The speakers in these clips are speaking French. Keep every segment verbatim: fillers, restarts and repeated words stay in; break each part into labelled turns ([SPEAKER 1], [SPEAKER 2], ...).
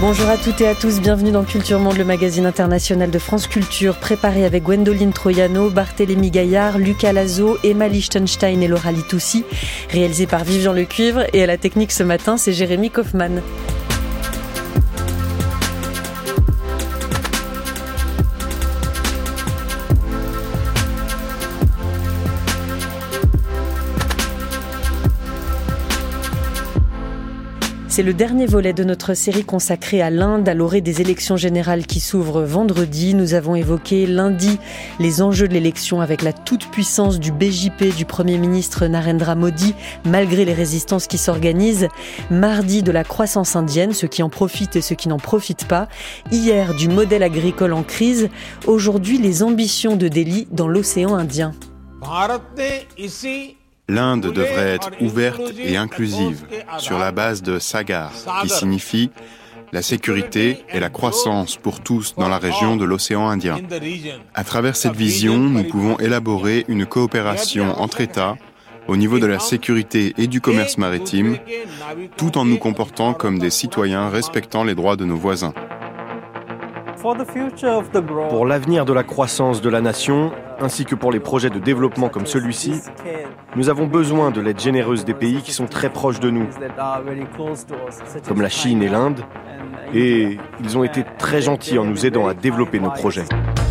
[SPEAKER 1] Bonjour à toutes et à tous, bienvenue dans Culture Monde, le magazine international de France Culture, préparé avec Gwendoline Troiano, Barthélémy Gaillard, Lucas Lazo, Emma Lichtenstein et Laura Litoussi, réalisé par Vivian Lecuivre, et à la technique ce matin, c'est Jérémy Kaufmann. C'est le dernier volet de notre série consacrée à l'Inde, à l'orée des élections générales qui s'ouvrent vendredi. Nous avons évoqué lundi les enjeux de l'élection avec la toute-puissance du B J P du Premier ministre Narendra Modi, malgré les résistances qui s'organisent. Mardi, de la croissance indienne, ceux qui en profitent et ceux qui n'en profitent pas. Hier, du modèle agricole en crise. Aujourd'hui, les ambitions de Delhi dans l'océan Indien.
[SPEAKER 2] L'Inde devrait être ouverte et inclusive sur la base de Sagar, qui signifie la sécurité et la croissance pour tous dans la région de l'océan Indien. À travers cette vision, nous pouvons élaborer une coopération entre États au niveau de la sécurité et du commerce maritime, tout en nous comportant comme des citoyens respectant les droits de nos voisins.
[SPEAKER 3] Pour l'avenir de la croissance de la nation, ainsi que pour les projets de développement comme celui-ci, nous avons besoin de l'aide généreuse des pays qui sont très proches de nous, comme la Chine et l'Inde, et ils ont été très gentils en nous aidant à développer nos projets.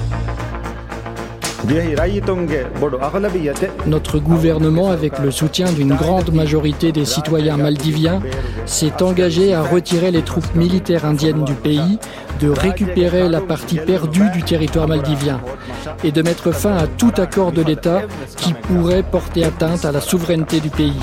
[SPEAKER 4] Notre gouvernement, avec le soutien d'une grande majorité des citoyens maldiviens, s'est engagé à retirer les troupes militaires indiennes du pays, de récupérer la partie perdue du territoire maldivien et de mettre fin à tout accord de l'État qui pourrait porter atteinte à la souveraineté du pays.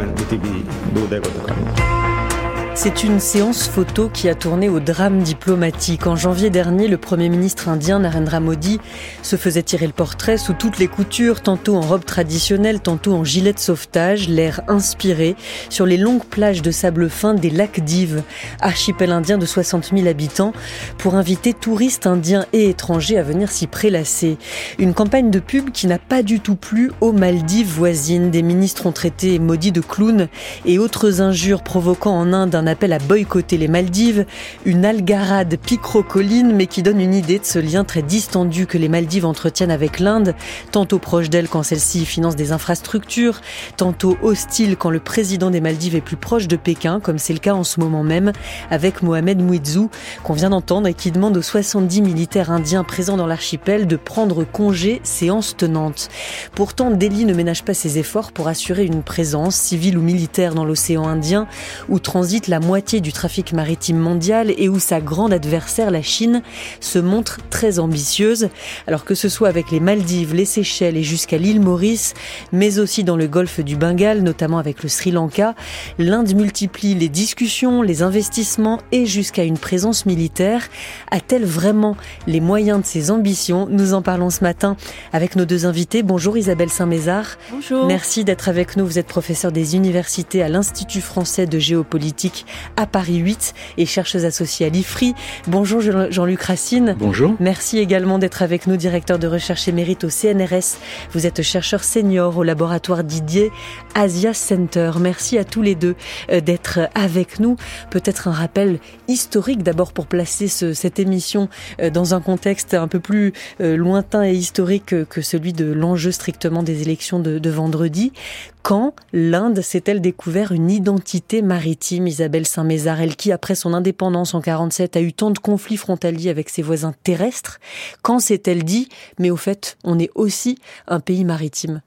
[SPEAKER 1] C'est une séance photo qui a tourné au drame diplomatique. En janvier dernier, le Premier ministre indien Narendra Modi se faisait tirer le portrait sous toutes les coutures, tantôt en robe traditionnelle, tantôt en gilet de sauvetage, l'air inspiré, sur les longues plages de sable fin des lacs Dives, archipel indien de soixante mille habitants, pour inviter touristes indiens et étrangers à venir s'y prélasser. Une campagne de pub qui n'a pas du tout plu aux Maldives voisines. Des ministres ont traité Modi de clown et autres injures provoquant en Inde un appel à boycotter les Maldives, une algarade picrocolline mais qui donne une idée de ce lien très distendu que les Maldives entretiennent avec l'Inde, tantôt proche d'elle quand celle-ci finance des infrastructures, tantôt hostile quand le président des Maldives est plus proche de Pékin, comme c'est le cas en ce moment même avec Mohamed Muizzu, qu'on vient d'entendre et qui demande aux soixante-dix militaires indiens présents dans l'archipel de prendre congé, séance tenante. Pourtant, Delhi ne ménage pas ses efforts pour assurer une présence civile ou militaire dans l'océan Indien, où transite la moitié du trafic maritime mondial et où sa grande adversaire, la Chine, se montre très ambitieuse. Alors que ce soit avec les Maldives, les Seychelles et jusqu'à l'île Maurice, mais aussi dans le golfe du Bengale, notamment avec le Sri Lanka, l'Inde multiplie les discussions, les investissements et jusqu'à une présence militaire. A-t-elle vraiment les moyens de ses ambitions ? Nous en parlons ce matin avec nos deux invités. Bonjour Isabelle Saint-Mézard.
[SPEAKER 5] Bonjour.
[SPEAKER 1] Merci d'être avec nous. Vous êtes professeure des universités à l'Institut français de géopolitique à Paris huit et chercheuse associée à l'I F R I. Bonjour Jean-Luc Racine.
[SPEAKER 6] Bonjour.
[SPEAKER 1] Merci également d'être avec nous, directeur de recherche émérite au C N R S. Vous êtes chercheur senior au laboratoire Didier Asia Center. Merci à tous les deux d'être avec nous. Peut-être un rappel historique d'abord pour placer ce, cette émission dans un contexte un peu plus lointain et historique que celui de l'enjeu strictement des élections de, de vendredi. Quand l'Inde s'est-elle découvert une identité maritime, Isabelle Saint-Mézard, elle qui, après son indépendance en quarante-sept, a eu tant de conflits frontaliers avec ses voisins terrestres? Quand s'est-elle dit, mais au fait, on est aussi un pays maritime?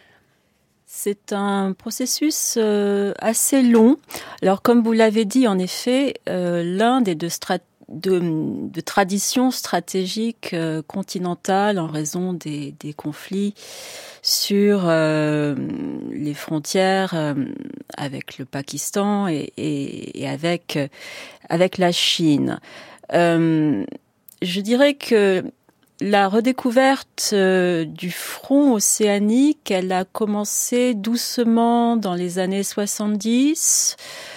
[SPEAKER 5] C'est un processus euh, assez long. Alors, comme vous l'avez dit, en effet, euh, l'Inde est de stratégie De, de tradition stratégique euh, continentale en raison des, des conflits sur euh, les frontières euh, avec le Pakistan et, et, et avec euh, avec la Chine. Euh, je dirais que la redécouverte euh, du front océanique, elle a commencé doucement dans les années soixante-dix.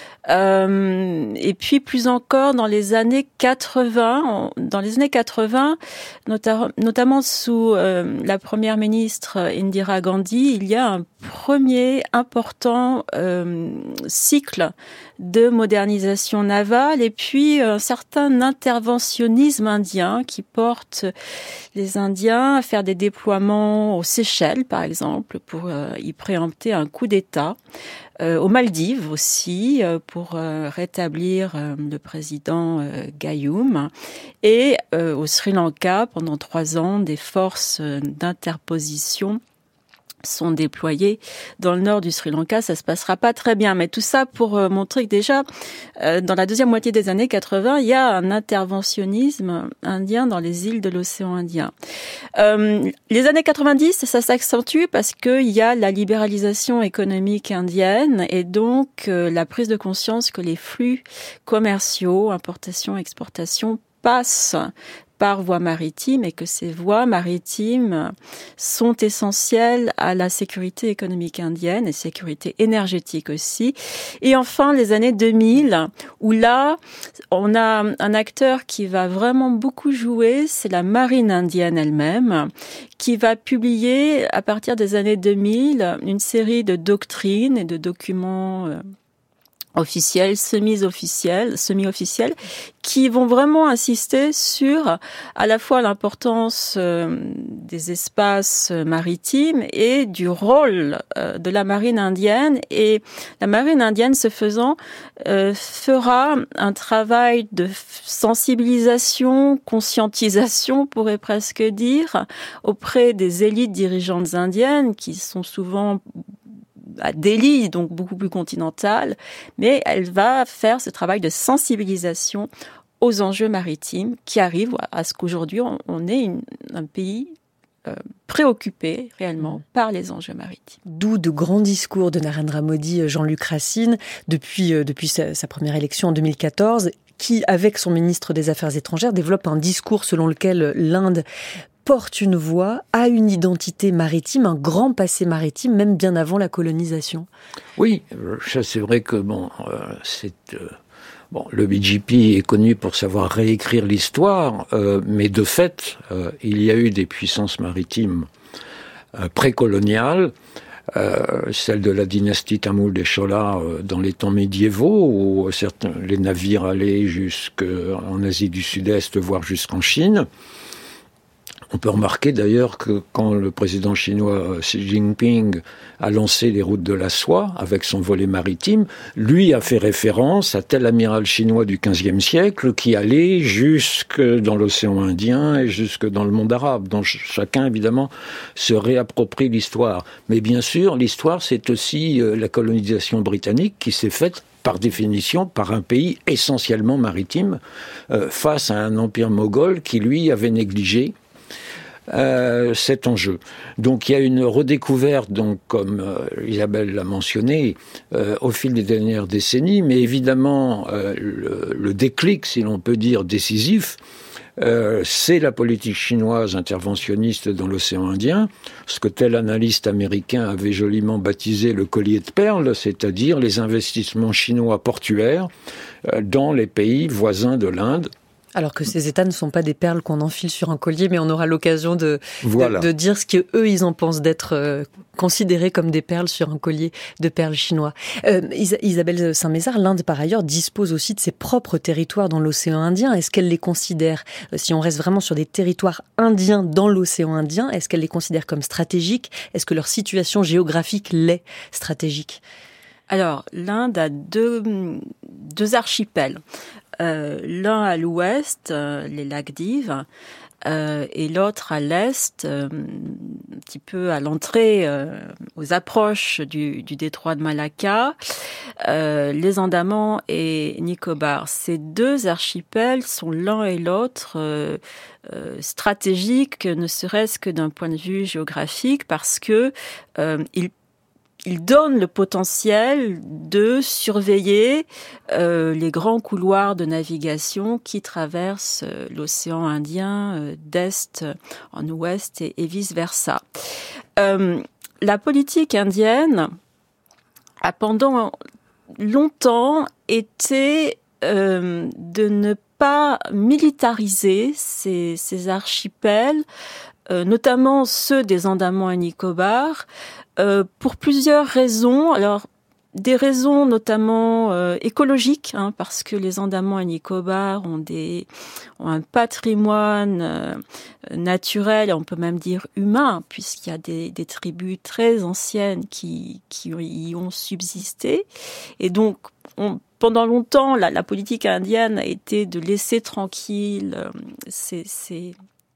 [SPEAKER 5] Euh, et puis plus encore dans les années quatre-vingts, dans les années quatre-vingts, nota- notamment sous euh, la première ministre Indira Gandhi, il y a un premier important euh, cycle de modernisation navale et puis un certain interventionnisme indien qui porte les Indiens à faire des déploiements aux Seychelles, par exemple, pour euh, y préempter un coup d'État. Euh, aux Maldives aussi, euh, pour euh, rétablir euh, le président euh, Gayoom. Et euh, au Sri Lanka, pendant trois ans, des forces euh, d'interposition sont déployés dans le nord du Sri Lanka. Ça se passera pas très bien. Mais tout ça pour euh, montrer que déjà, euh, dans la deuxième moitié des années quatre-vingts, il y a un interventionnisme indien dans les îles de l'océan Indien. Euh, les années quatre-vingt-dix, ça s'accentue parce qu'il y a la libéralisation économique indienne et donc euh, la prise de conscience que les flux commerciaux, importation, exportation, passent par voie maritime et que ces voies maritimes sont essentielles à la sécurité économique indienne et sécurité énergétique aussi. Et enfin, les années deux mille, où là, on a un acteur qui va vraiment beaucoup jouer, c'est la marine indienne elle-même, qui va publier à partir des années deux mille une série de doctrines et de documents euh, officiels, semi-officiels, semi-officiels, qui vont vraiment insister sur à la fois l'importance euh, des espaces maritimes et du rôle euh, de la marine indienne. Et la marine indienne, ce faisant, euh, fera un travail de sensibilisation, conscientisation, on pourrait presque dire, auprès des élites dirigeantes indiennes, qui sont souvent à Delhi, donc beaucoup plus continentale, mais elle va faire ce travail de sensibilisation aux enjeux maritimes qui arrivent à ce qu'aujourd'hui on, on est une, un pays euh, préoccupé réellement par les enjeux maritimes.
[SPEAKER 1] D'où de grands discours de Narendra Modi, Jean-Luc Racine, depuis, euh, depuis sa, sa première élection en deux mille quatorze, qui, avec son ministre des Affaires étrangères, développe un discours selon lequel l'Inde porte une voix, a une identité maritime, un grand passé maritime, même bien avant la colonisation.
[SPEAKER 6] Oui, ça c'est vrai que bon, euh, c'est euh, bon, le B J P est connu pour savoir réécrire l'histoire, euh, mais de fait, euh, il y a eu des puissances maritimes euh, précoloniales, euh, celle de la dynastie tamoule des Cholas euh, dans les temps médiévaux, où certains les navires allaient jusqu'en Asie du Sud-Est, voire jusqu'en Chine. On peut remarquer d'ailleurs que quand le président chinois Xi Jinping a lancé les routes de la soie avec son volet maritime, lui a fait référence à tel amiral chinois du quinzième siècle qui allait jusque dans l'océan Indien et jusque dans le monde arabe. Donc chacun évidemment se réapproprie l'histoire. Mais bien sûr, l'histoire c'est aussi la colonisation britannique qui s'est faite par définition, par un pays essentiellement maritime, euh, face à un empire moghol qui, lui, avait négligé Euh, cet enjeu. Donc il y a une redécouverte, donc comme euh, Isabelle l'a mentionné, euh, au fil des dernières décennies, mais évidemment euh, le, le déclic, si l'on peut dire, décisif, euh, c'est la politique chinoise interventionniste dans l'océan Indien, ce que tel analyste américain avait joliment baptisé le collier de perles, c'est-à-dire les investissements chinois portuaires euh, dans les pays voisins de l'Inde.
[SPEAKER 1] Alors que ces États ne sont pas des perles qu'on enfile sur un collier, mais on aura l'occasion de,
[SPEAKER 6] voilà.
[SPEAKER 1] de, de dire ce qu'eux, ils en pensent d'être euh, considérés comme des perles sur un collier de perles chinois. Euh, Is- Isabelle Saint-Mézard, l'Inde, par ailleurs, dispose aussi de ses propres territoires dans l'océan Indien. Est-ce qu'elle les considère, euh, si on reste vraiment sur des territoires indiens dans l'océan Indien, est-ce qu'elle les considère comme stratégiques ? Est-ce que leur situation géographique l'est stratégique ?
[SPEAKER 5] Alors, l'Inde a deux, deux archipels. Euh, l'un à l'ouest, euh, les lacs Dives, euh, et l'autre à l'est, euh, un petit peu à l'entrée, euh, aux approches du, du détroit de Malacca, euh, les Andamans et Nicobar. Ces deux archipels sont l'un et l'autre euh, euh, stratégiques, ne serait-ce que d'un point de vue géographique, parce que euh, ils Il donne le potentiel de surveiller euh, les grands couloirs de navigation qui traversent euh, l'océan Indien euh, d'est en ouest et, et vice-versa. Euh, la politique indienne a pendant longtemps été euh, de ne pas militariser ces, ces archipels, euh, notamment ceux des Andamans et Nicobar, euh, pour plusieurs raisons. Alors, des raisons notamment euh, écologiques, hein, parce que les Andaman et Nicobar ont, des, ont un patrimoine euh, naturel, on peut même dire humain, puisqu'il y a des, des tribus très anciennes qui, qui y ont subsisté. Et donc, on, pendant longtemps, la, la politique indienne a été de laisser tranquille euh, ces... ces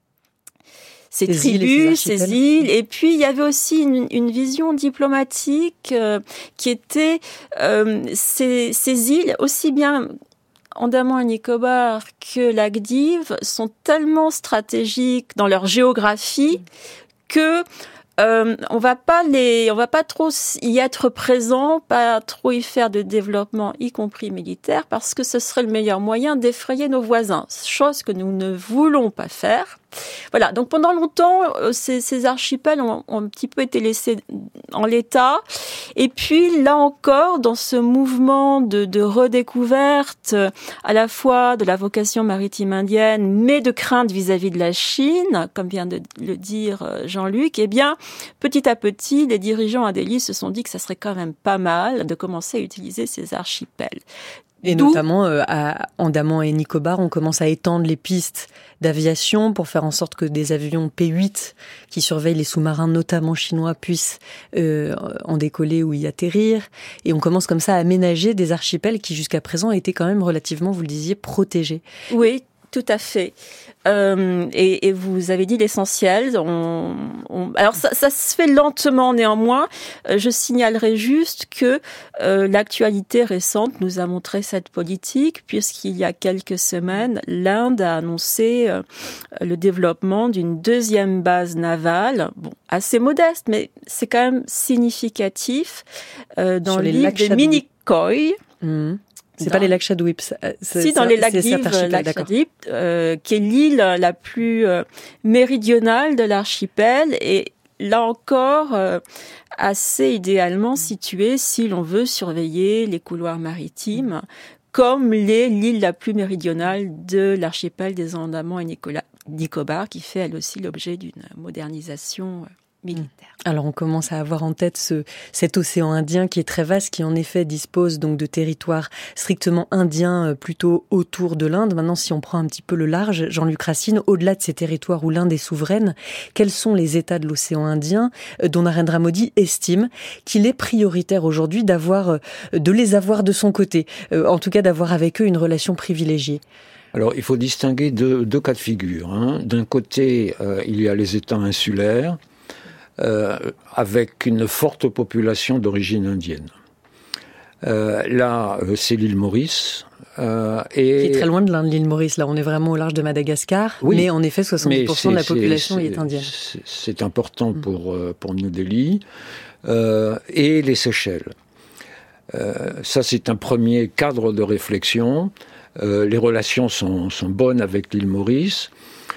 [SPEAKER 5] ces
[SPEAKER 1] ces
[SPEAKER 5] tribus,
[SPEAKER 1] îles ces,
[SPEAKER 5] ces îles. Et puis, il y avait aussi une, une vision diplomatique euh, qui était euh, ces, ces îles, aussi bien Andaman et Nicobar que Lagdiv, sont tellement stratégiques dans leur géographie que Euh, on va pas les, on va pas trop y être présent, pas trop y faire de développement, y compris militaire, parce que ce serait le meilleur moyen d'effrayer nos voisins, chose que nous ne voulons pas faire. Voilà. Donc pendant longtemps, ces, ces archipels ont, ont un petit peu été laissés en l'état. Et puis là encore, dans ce mouvement de, de redécouverte, à la fois de la vocation maritime indienne, mais de crainte vis-à-vis de la Chine, comme vient de le dire Jean-Luc, eh bien, petit à petit, les dirigeants à Delhi se sont dit que ça serait quand même pas mal de commencer à utiliser ces archipels.
[SPEAKER 1] Et
[SPEAKER 5] D'où...
[SPEAKER 1] notamment euh, à Andaman et Nicobar, on commence à étendre les pistes d'aviation pour faire en sorte que des avions P huit qui surveillent les sous-marins, notamment chinois, puissent euh, en décoller ou y atterrir. Et on commence comme ça à aménager des archipels qui jusqu'à présent étaient quand même relativement, vous le disiez, protégés.
[SPEAKER 5] Oui, tout à fait. Euh, et, et vous avez dit l'essentiel. On, on, alors ça, ça se fait lentement néanmoins. Euh, je signalerai juste que euh, l'actualité récente nous a montré cette politique, puisqu'il y a quelques semaines, l'Inde a annoncé euh, le développement d'une deuxième base navale, bon, assez modeste, mais c'est quand même significatif, euh, dans l'île de Minicoy.
[SPEAKER 1] Mmh. C'est dans... pas les lacs Chadwip.
[SPEAKER 5] Si, dans les lacs Dives, lac Chadwip, euh, qui est l'île la plus euh, méridionale de l'archipel, et là encore, euh, assez idéalement située si l'on veut surveiller les couloirs maritimes, comme l'est l'île la plus méridionale de l'archipel des Andaman et Nicobar, qui fait elle aussi l'objet d'une modernisation militaire.
[SPEAKER 1] Alors on commence à avoir en tête ce, cet océan Indien qui est très vaste, qui en effet dispose donc de territoires strictement indiens plutôt autour de l'Inde. Maintenant, si on prend un petit peu le large, Jean-Luc Racine, au-delà de ces territoires où l'Inde est souveraine, quels sont les États de l'océan Indien dont Narendra Modi estime qu'il est prioritaire aujourd'hui d'avoir, de les avoir de son côté, en tout cas d'avoir avec eux une relation privilégiée?
[SPEAKER 6] Alors, il faut distinguer deux, deux cas de figure. Hein. D'un côté, euh, il y a les États insulaires, Euh, avec une forte population d'origine indienne. Euh, là, euh, c'est l'île Maurice. Euh, et...
[SPEAKER 1] Qui est très loin de l'île Maurice. Là, on est vraiment au large de Madagascar. Oui, mais en effet, soixante-dix pour cent de la population
[SPEAKER 6] c'est,
[SPEAKER 1] est indienne.
[SPEAKER 6] C'est, c'est important mm. pour, euh, pour New Delhi. Euh, et les Seychelles. Euh, ça, c'est un premier cadre de réflexion. Euh, les relations sont, sont bonnes avec l'île Maurice.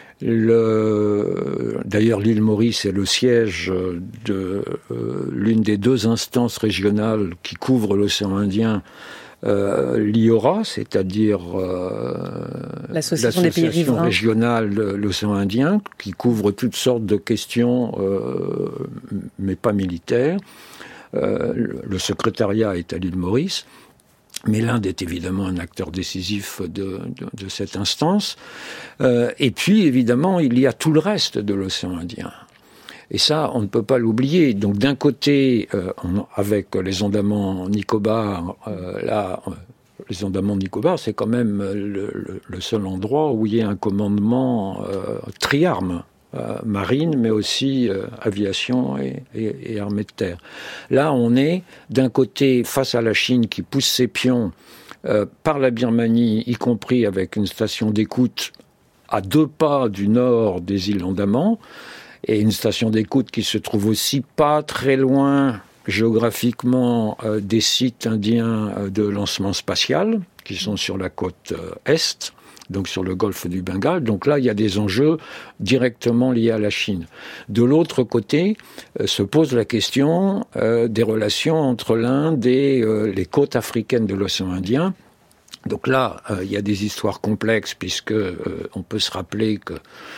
[SPEAKER 6] Le, d'ailleurs, l'île Maurice est le siège de euh, l'une des deux instances régionales qui couvrent l'océan Indien, euh, l'I O R A, c'est-à-dire euh,
[SPEAKER 1] l'association, l'association
[SPEAKER 6] des pays
[SPEAKER 1] riverains
[SPEAKER 6] régionale de l'océan Indien, qui couvre toutes sortes de questions, euh, mais pas militaires. Euh, le secrétariat est à l'île Maurice. Mais l'Inde est évidemment un acteur décisif de, de, de cette instance. Euh, et puis, évidemment, il y a tout le reste de l'océan Indien. Et ça, on ne peut pas l'oublier. Donc, d'un côté, euh, on, avec les Andaman Nicobar, euh, là, les Andaman Nicobar, c'est quand même le, le, le seul endroit où il y a un commandement euh, triarme. Euh, marine, mais aussi euh, aviation et, et, et armée de terre. Là, on est d'un côté face à la Chine qui pousse ses pions euh, par la Birmanie, y compris avec une station d'écoute à deux pas du nord des îles Andaman, et une station d'écoute qui se trouve aussi pas très loin géographiquement euh, des sites indiens euh, de lancement spatial, qui sont sur la côte euh, est, donc sur le golfe du Bengale. Donc là, il y a des enjeux directement liés à la Chine. De l'autre côté, euh, se pose la question euh, des relations entre l'Inde et euh, les côtes africaines de l'océan Indien. Donc là, euh, il y a des histoires complexes, puisque euh, on peut se rappeler que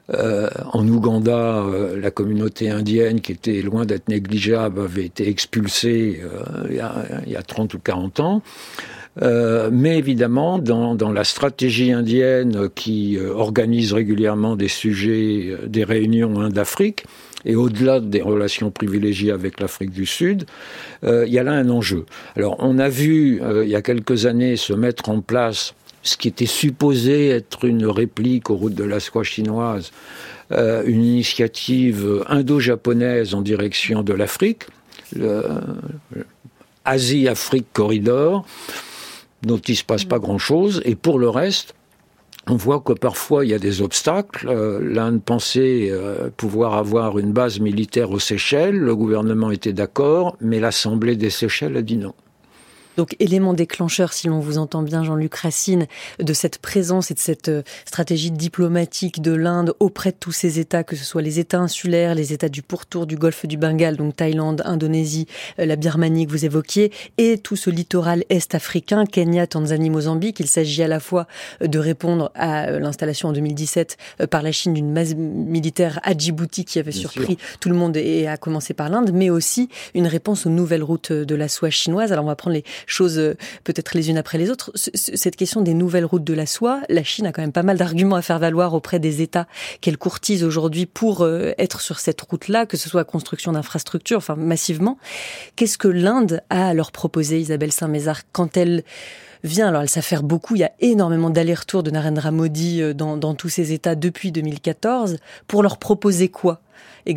[SPEAKER 6] Euh, en Ouganda, euh, la communauté indienne, qui était loin d'être négligeable, avait été expulsée euh, il, y a, il y a trente ou quarante ans. Euh, mais évidemment, dans, dans la stratégie indienne qui euh, organise régulièrement des sujets, euh, des réunions Inde-Afrique, et au-delà des relations privilégiées avec l'Afrique du Sud, euh, il y a là un enjeu. Alors, on a vu, euh, il y a quelques années, se mettre en place ce qui était supposé être une réplique aux routes de la soie chinoise, euh, une initiative indo-japonaise en direction de l'Afrique, le, le Asie-Afrique Corridor, dont il ne se passe pas grand-chose, et pour le reste, on voit que parfois il y a des obstacles. Euh, L'Inde pensait euh, pouvoir avoir une base militaire aux Seychelles, le gouvernement était d'accord, mais l'Assemblée des Seychelles a dit non.
[SPEAKER 1] Donc, élément déclencheur, si l'on vous entend bien, Jean-Luc Racine, de cette présence et de cette stratégie diplomatique de l'Inde auprès de tous ces États, que ce soit les États insulaires, les États du pourtour du golfe du Bengale, donc Thaïlande, Indonésie, la Birmanie que vous évoquiez, et tout ce littoral est-africain, Kenya, Tanzanie, Mozambique. Il s'agit à la fois de répondre à l'installation en deux mille dix-sept par la Chine d'une base militaire à Djibouti qui avait bien surpris sûr. Tout le monde et à commencer par l'Inde, mais aussi une réponse aux nouvelles routes de la soie chinoise. Alors, on va prendre les choses peut-être les unes après les autres. Cette question des nouvelles routes de la soie, la Chine a quand même pas mal d'arguments à faire valoir auprès des États qu'elle courtise aujourd'hui pour être sur cette route-là, que ce soit la construction d'infrastructures, enfin massivement. Qu'est-ce que l'Inde a à leur proposer, Isabelle Saint-Mézard, quand elle vient, alors elle s'affaire beaucoup, il y a énormément d'allers-retours de Narendra Modi dans, dans tous ces États depuis deux mille quatorze, pour leur proposer quoi exactement ?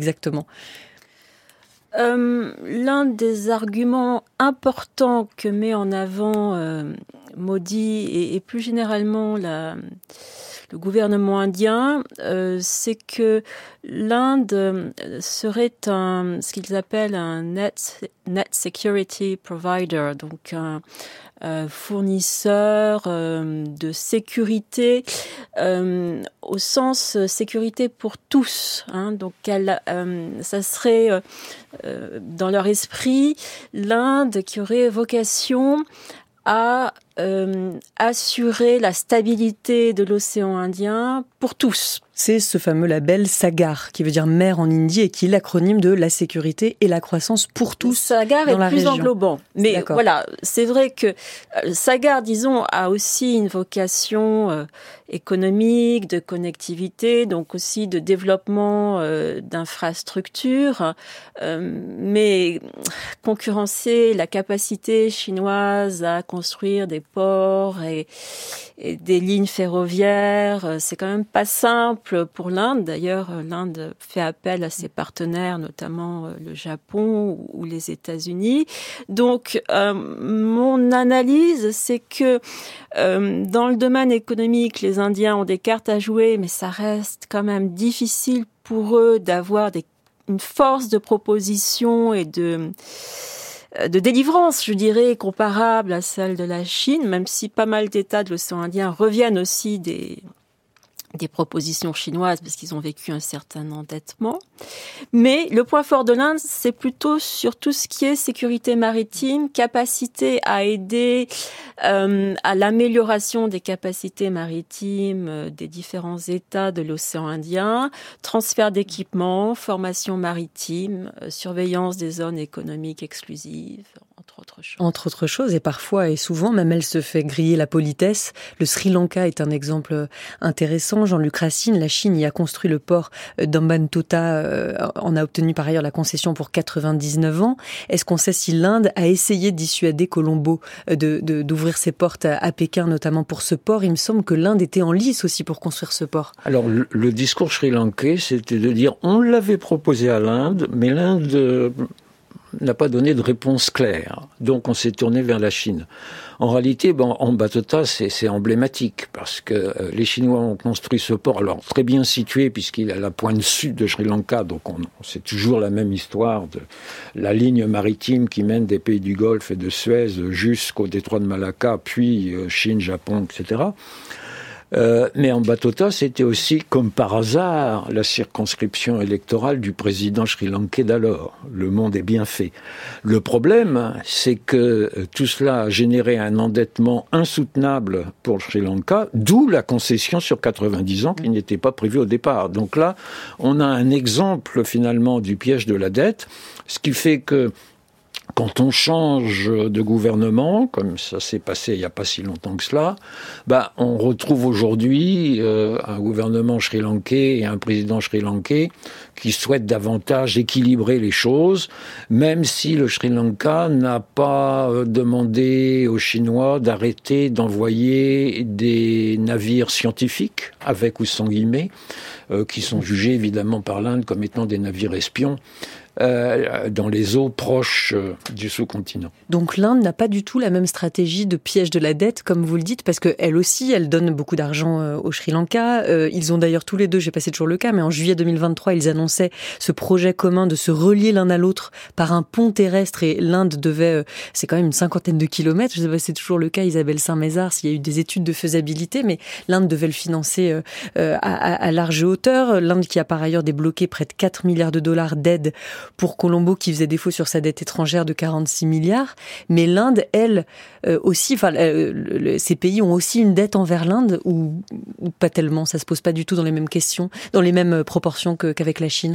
[SPEAKER 5] Euh, l'un des arguments importants que met en avant euh, Modi et, et plus généralement la, le gouvernement indien, euh, c'est que l'Inde serait un, ce qu'ils appellent un net, net security provider, donc un Euh, fournisseur euh, de sécurité euh, au sens euh, sécurité pour tous, hein. Donc elle, euh, ça serait euh, dans leur esprit l'Inde qui aurait vocation à euh, assurer la stabilité de l'océan Indien pour tous.
[SPEAKER 1] C'est ce fameux label SAGAR, qui veut dire mer en hindi et qui est l'acronyme de la sécurité et la croissance pour tous.
[SPEAKER 5] SAGAR
[SPEAKER 1] dans
[SPEAKER 5] est
[SPEAKER 1] la
[SPEAKER 5] plus
[SPEAKER 1] région.
[SPEAKER 5] englobant. Mais
[SPEAKER 1] D'accord.
[SPEAKER 5] Voilà, c'est vrai que euh, SAGAR, disons, a aussi une vocation euh, économique, de connectivité, donc aussi de développement euh, d'infrastructures, euh, mais concurrencer la capacité chinoise à construire des ports et, et des lignes ferroviaires, c'est quand même pas simple pour l'Inde. D'ailleurs, l'Inde fait appel à ses partenaires, notamment le Japon ou les États-Unis. Donc, euh, mon analyse, c'est que euh, dans le domaine économique, les Indiens ont des cartes à jouer, mais ça reste quand même difficile pour eux d'avoir des, une force de proposition et de de délivrance, je dirais, comparable à celle de la Chine, même si pas mal d'États de l'océan Indien reviennent aussi des des propositions chinoises parce qu'ils ont vécu un certain endettement. Mais le point fort de l'Inde, c'est plutôt sur tout ce qui est sécurité maritime, capacité à aider euh, à l'amélioration des capacités maritimes euh, des différents États de l'océan Indien, transfert d'équipements, formation maritime, euh, surveillance des zones économiques exclusives, entre autres choses.
[SPEAKER 1] Entre autres choses, et parfois et souvent, même elle se fait griller la politesse. Le Sri Lanka est un exemple intéressant. Jean-Luc Racine, la Chine y a construit le port d'Hambantota, euh, en a obtenu par ailleurs la concession pour quatre-vingt-dix-neuf ans. Est-ce qu'on sait si l'Inde a essayé de dissuader Colombo de, de, d'ouvrir ses portes à, à Pékin, notamment pour ce port? Il me semble que l'Inde était en lice aussi pour construire ce port.
[SPEAKER 6] Alors, le, le discours sri-lankais, c'était de dire on l'avait proposé à l'Inde, mais l'Inde euh, n'a pas donné de réponse claire. Donc, on s'est tourné vers la Chine. En réalité, bon, Hambantota, c'est, c'est emblématique parce que euh, les Chinois ont construit ce port, alors très bien situé puisqu'il est à la pointe sud de Sri Lanka, donc on, c'est toujours la même histoire de la ligne maritime qui mène des pays du Golfe et de Suez jusqu'au détroit de Malacca, puis euh, Chine, Japon, et cetera. Euh, mais Ambatota, c'était aussi, comme par hasard, la circonscription électorale du président sri-lankais d'alors. Le monde est bien fait. Le problème, c'est que tout cela a généré un endettement insoutenable pour le Sri Lanka, d'où la concession sur quatre-vingt-dix ans qui n'était pas prévue au départ. Donc là, on a un exemple finalement du piège de la dette, ce qui fait que quand on change de gouvernement, comme ça s'est passé il n'y a pas si longtemps que cela, bah, on retrouve aujourd'hui euh, un gouvernement sri-lankais et un président sri-lankais qui souhaitent davantage équilibrer les choses, même si le Sri Lanka n'a pas euh, demandé aux Chinois d'arrêter d'envoyer des navires scientifiques, avec ou sans guillemets, euh, qui sont jugés évidemment par l'Inde comme étant des navires espions, Euh, dans les eaux proches euh, du sous-continent.
[SPEAKER 1] Donc l'Inde n'a pas du tout la même stratégie de piège de la dette, comme vous le dites, parce qu'elle aussi, elle donne beaucoup d'argent euh, au Sri Lanka. Euh, ils ont d'ailleurs tous les deux, j'ai passé toujours le cas, mais en juillet deux mille vingt-trois, ils annonçaient ce projet commun de se relier l'un à l'autre par un pont terrestre, et l'Inde devait, euh, c'est quand même une cinquantaine de kilomètres, je sais pas si c'est toujours le cas, Isabelle Saint-Mézard, s'il y a eu des études de faisabilité, mais l'Inde devait le financer euh, euh, à, à large hauteur. L'Inde qui a par ailleurs débloqué près de quatre milliards de dollars d'aide pour Colombo qui faisait défaut sur sa dette étrangère de quarante-six milliards. Mais l'Inde, elle, euh, aussi, enfin, euh, le, ces pays ont aussi une dette envers l'Inde ou, ou pas tellement, ça se pose pas du tout dans les mêmes questions, dans les mêmes proportions que, qu'avec la Chine.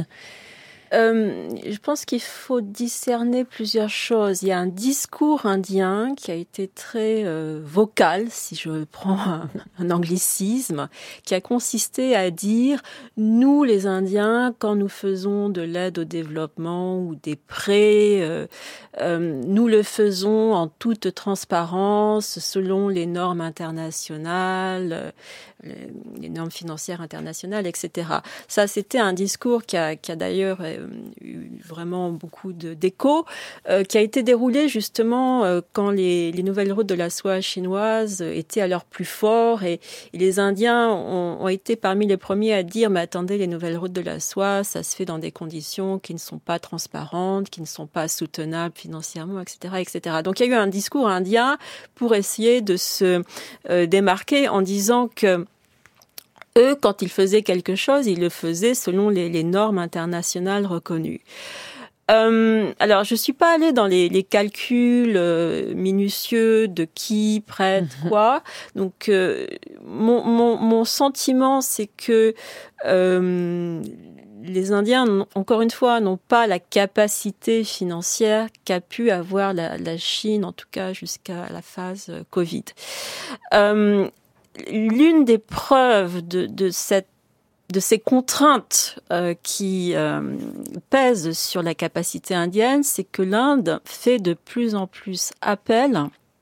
[SPEAKER 5] Euh, je pense qu'il faut discerner plusieurs choses. Il y a un discours indien qui a été très euh, vocal, si je prends un, un anglicisme, qui a consisté à dire « Nous, les Indiens, quand nous faisons de l'aide au développement ou des prêts, euh, euh, nous le faisons en toute transparence, selon les normes internationales, euh, les normes financières internationales, et cetera » Ça, c'était un discours qui a, qui a d'ailleurs eu vraiment beaucoup de, d'écho, euh, qui a été déroulé justement euh, quand les, les nouvelles routes de la soie chinoise étaient à leur plus fort, et, et les Indiens ont, ont été parmi les premiers à dire « Mais attendez, les nouvelles routes de la soie, ça se fait dans des conditions qui ne sont pas transparentes, qui ne sont pas soutenables financièrement, et cetera, et cetera » Donc il y a eu un discours indien pour essayer de se euh, démarquer en disant que eux, quand ils faisaient quelque chose, ils le faisaient selon les, les normes internationales reconnues. Euh, alors, je suis pas allée dans les, les calculs euh, minutieux de qui prête mmh. quoi. Donc, euh, mon, mon, mon sentiment, c'est que euh, les Indiens, encore une fois, n'ont pas la capacité financière qu'a pu avoir la, la Chine, en tout cas jusqu'à la phase Covid. Euh, L'une des preuves de, de, cette, de ces contraintes euh, qui euh, pèsent sur la capacité indienne, c'est que l'Inde fait de plus en plus appel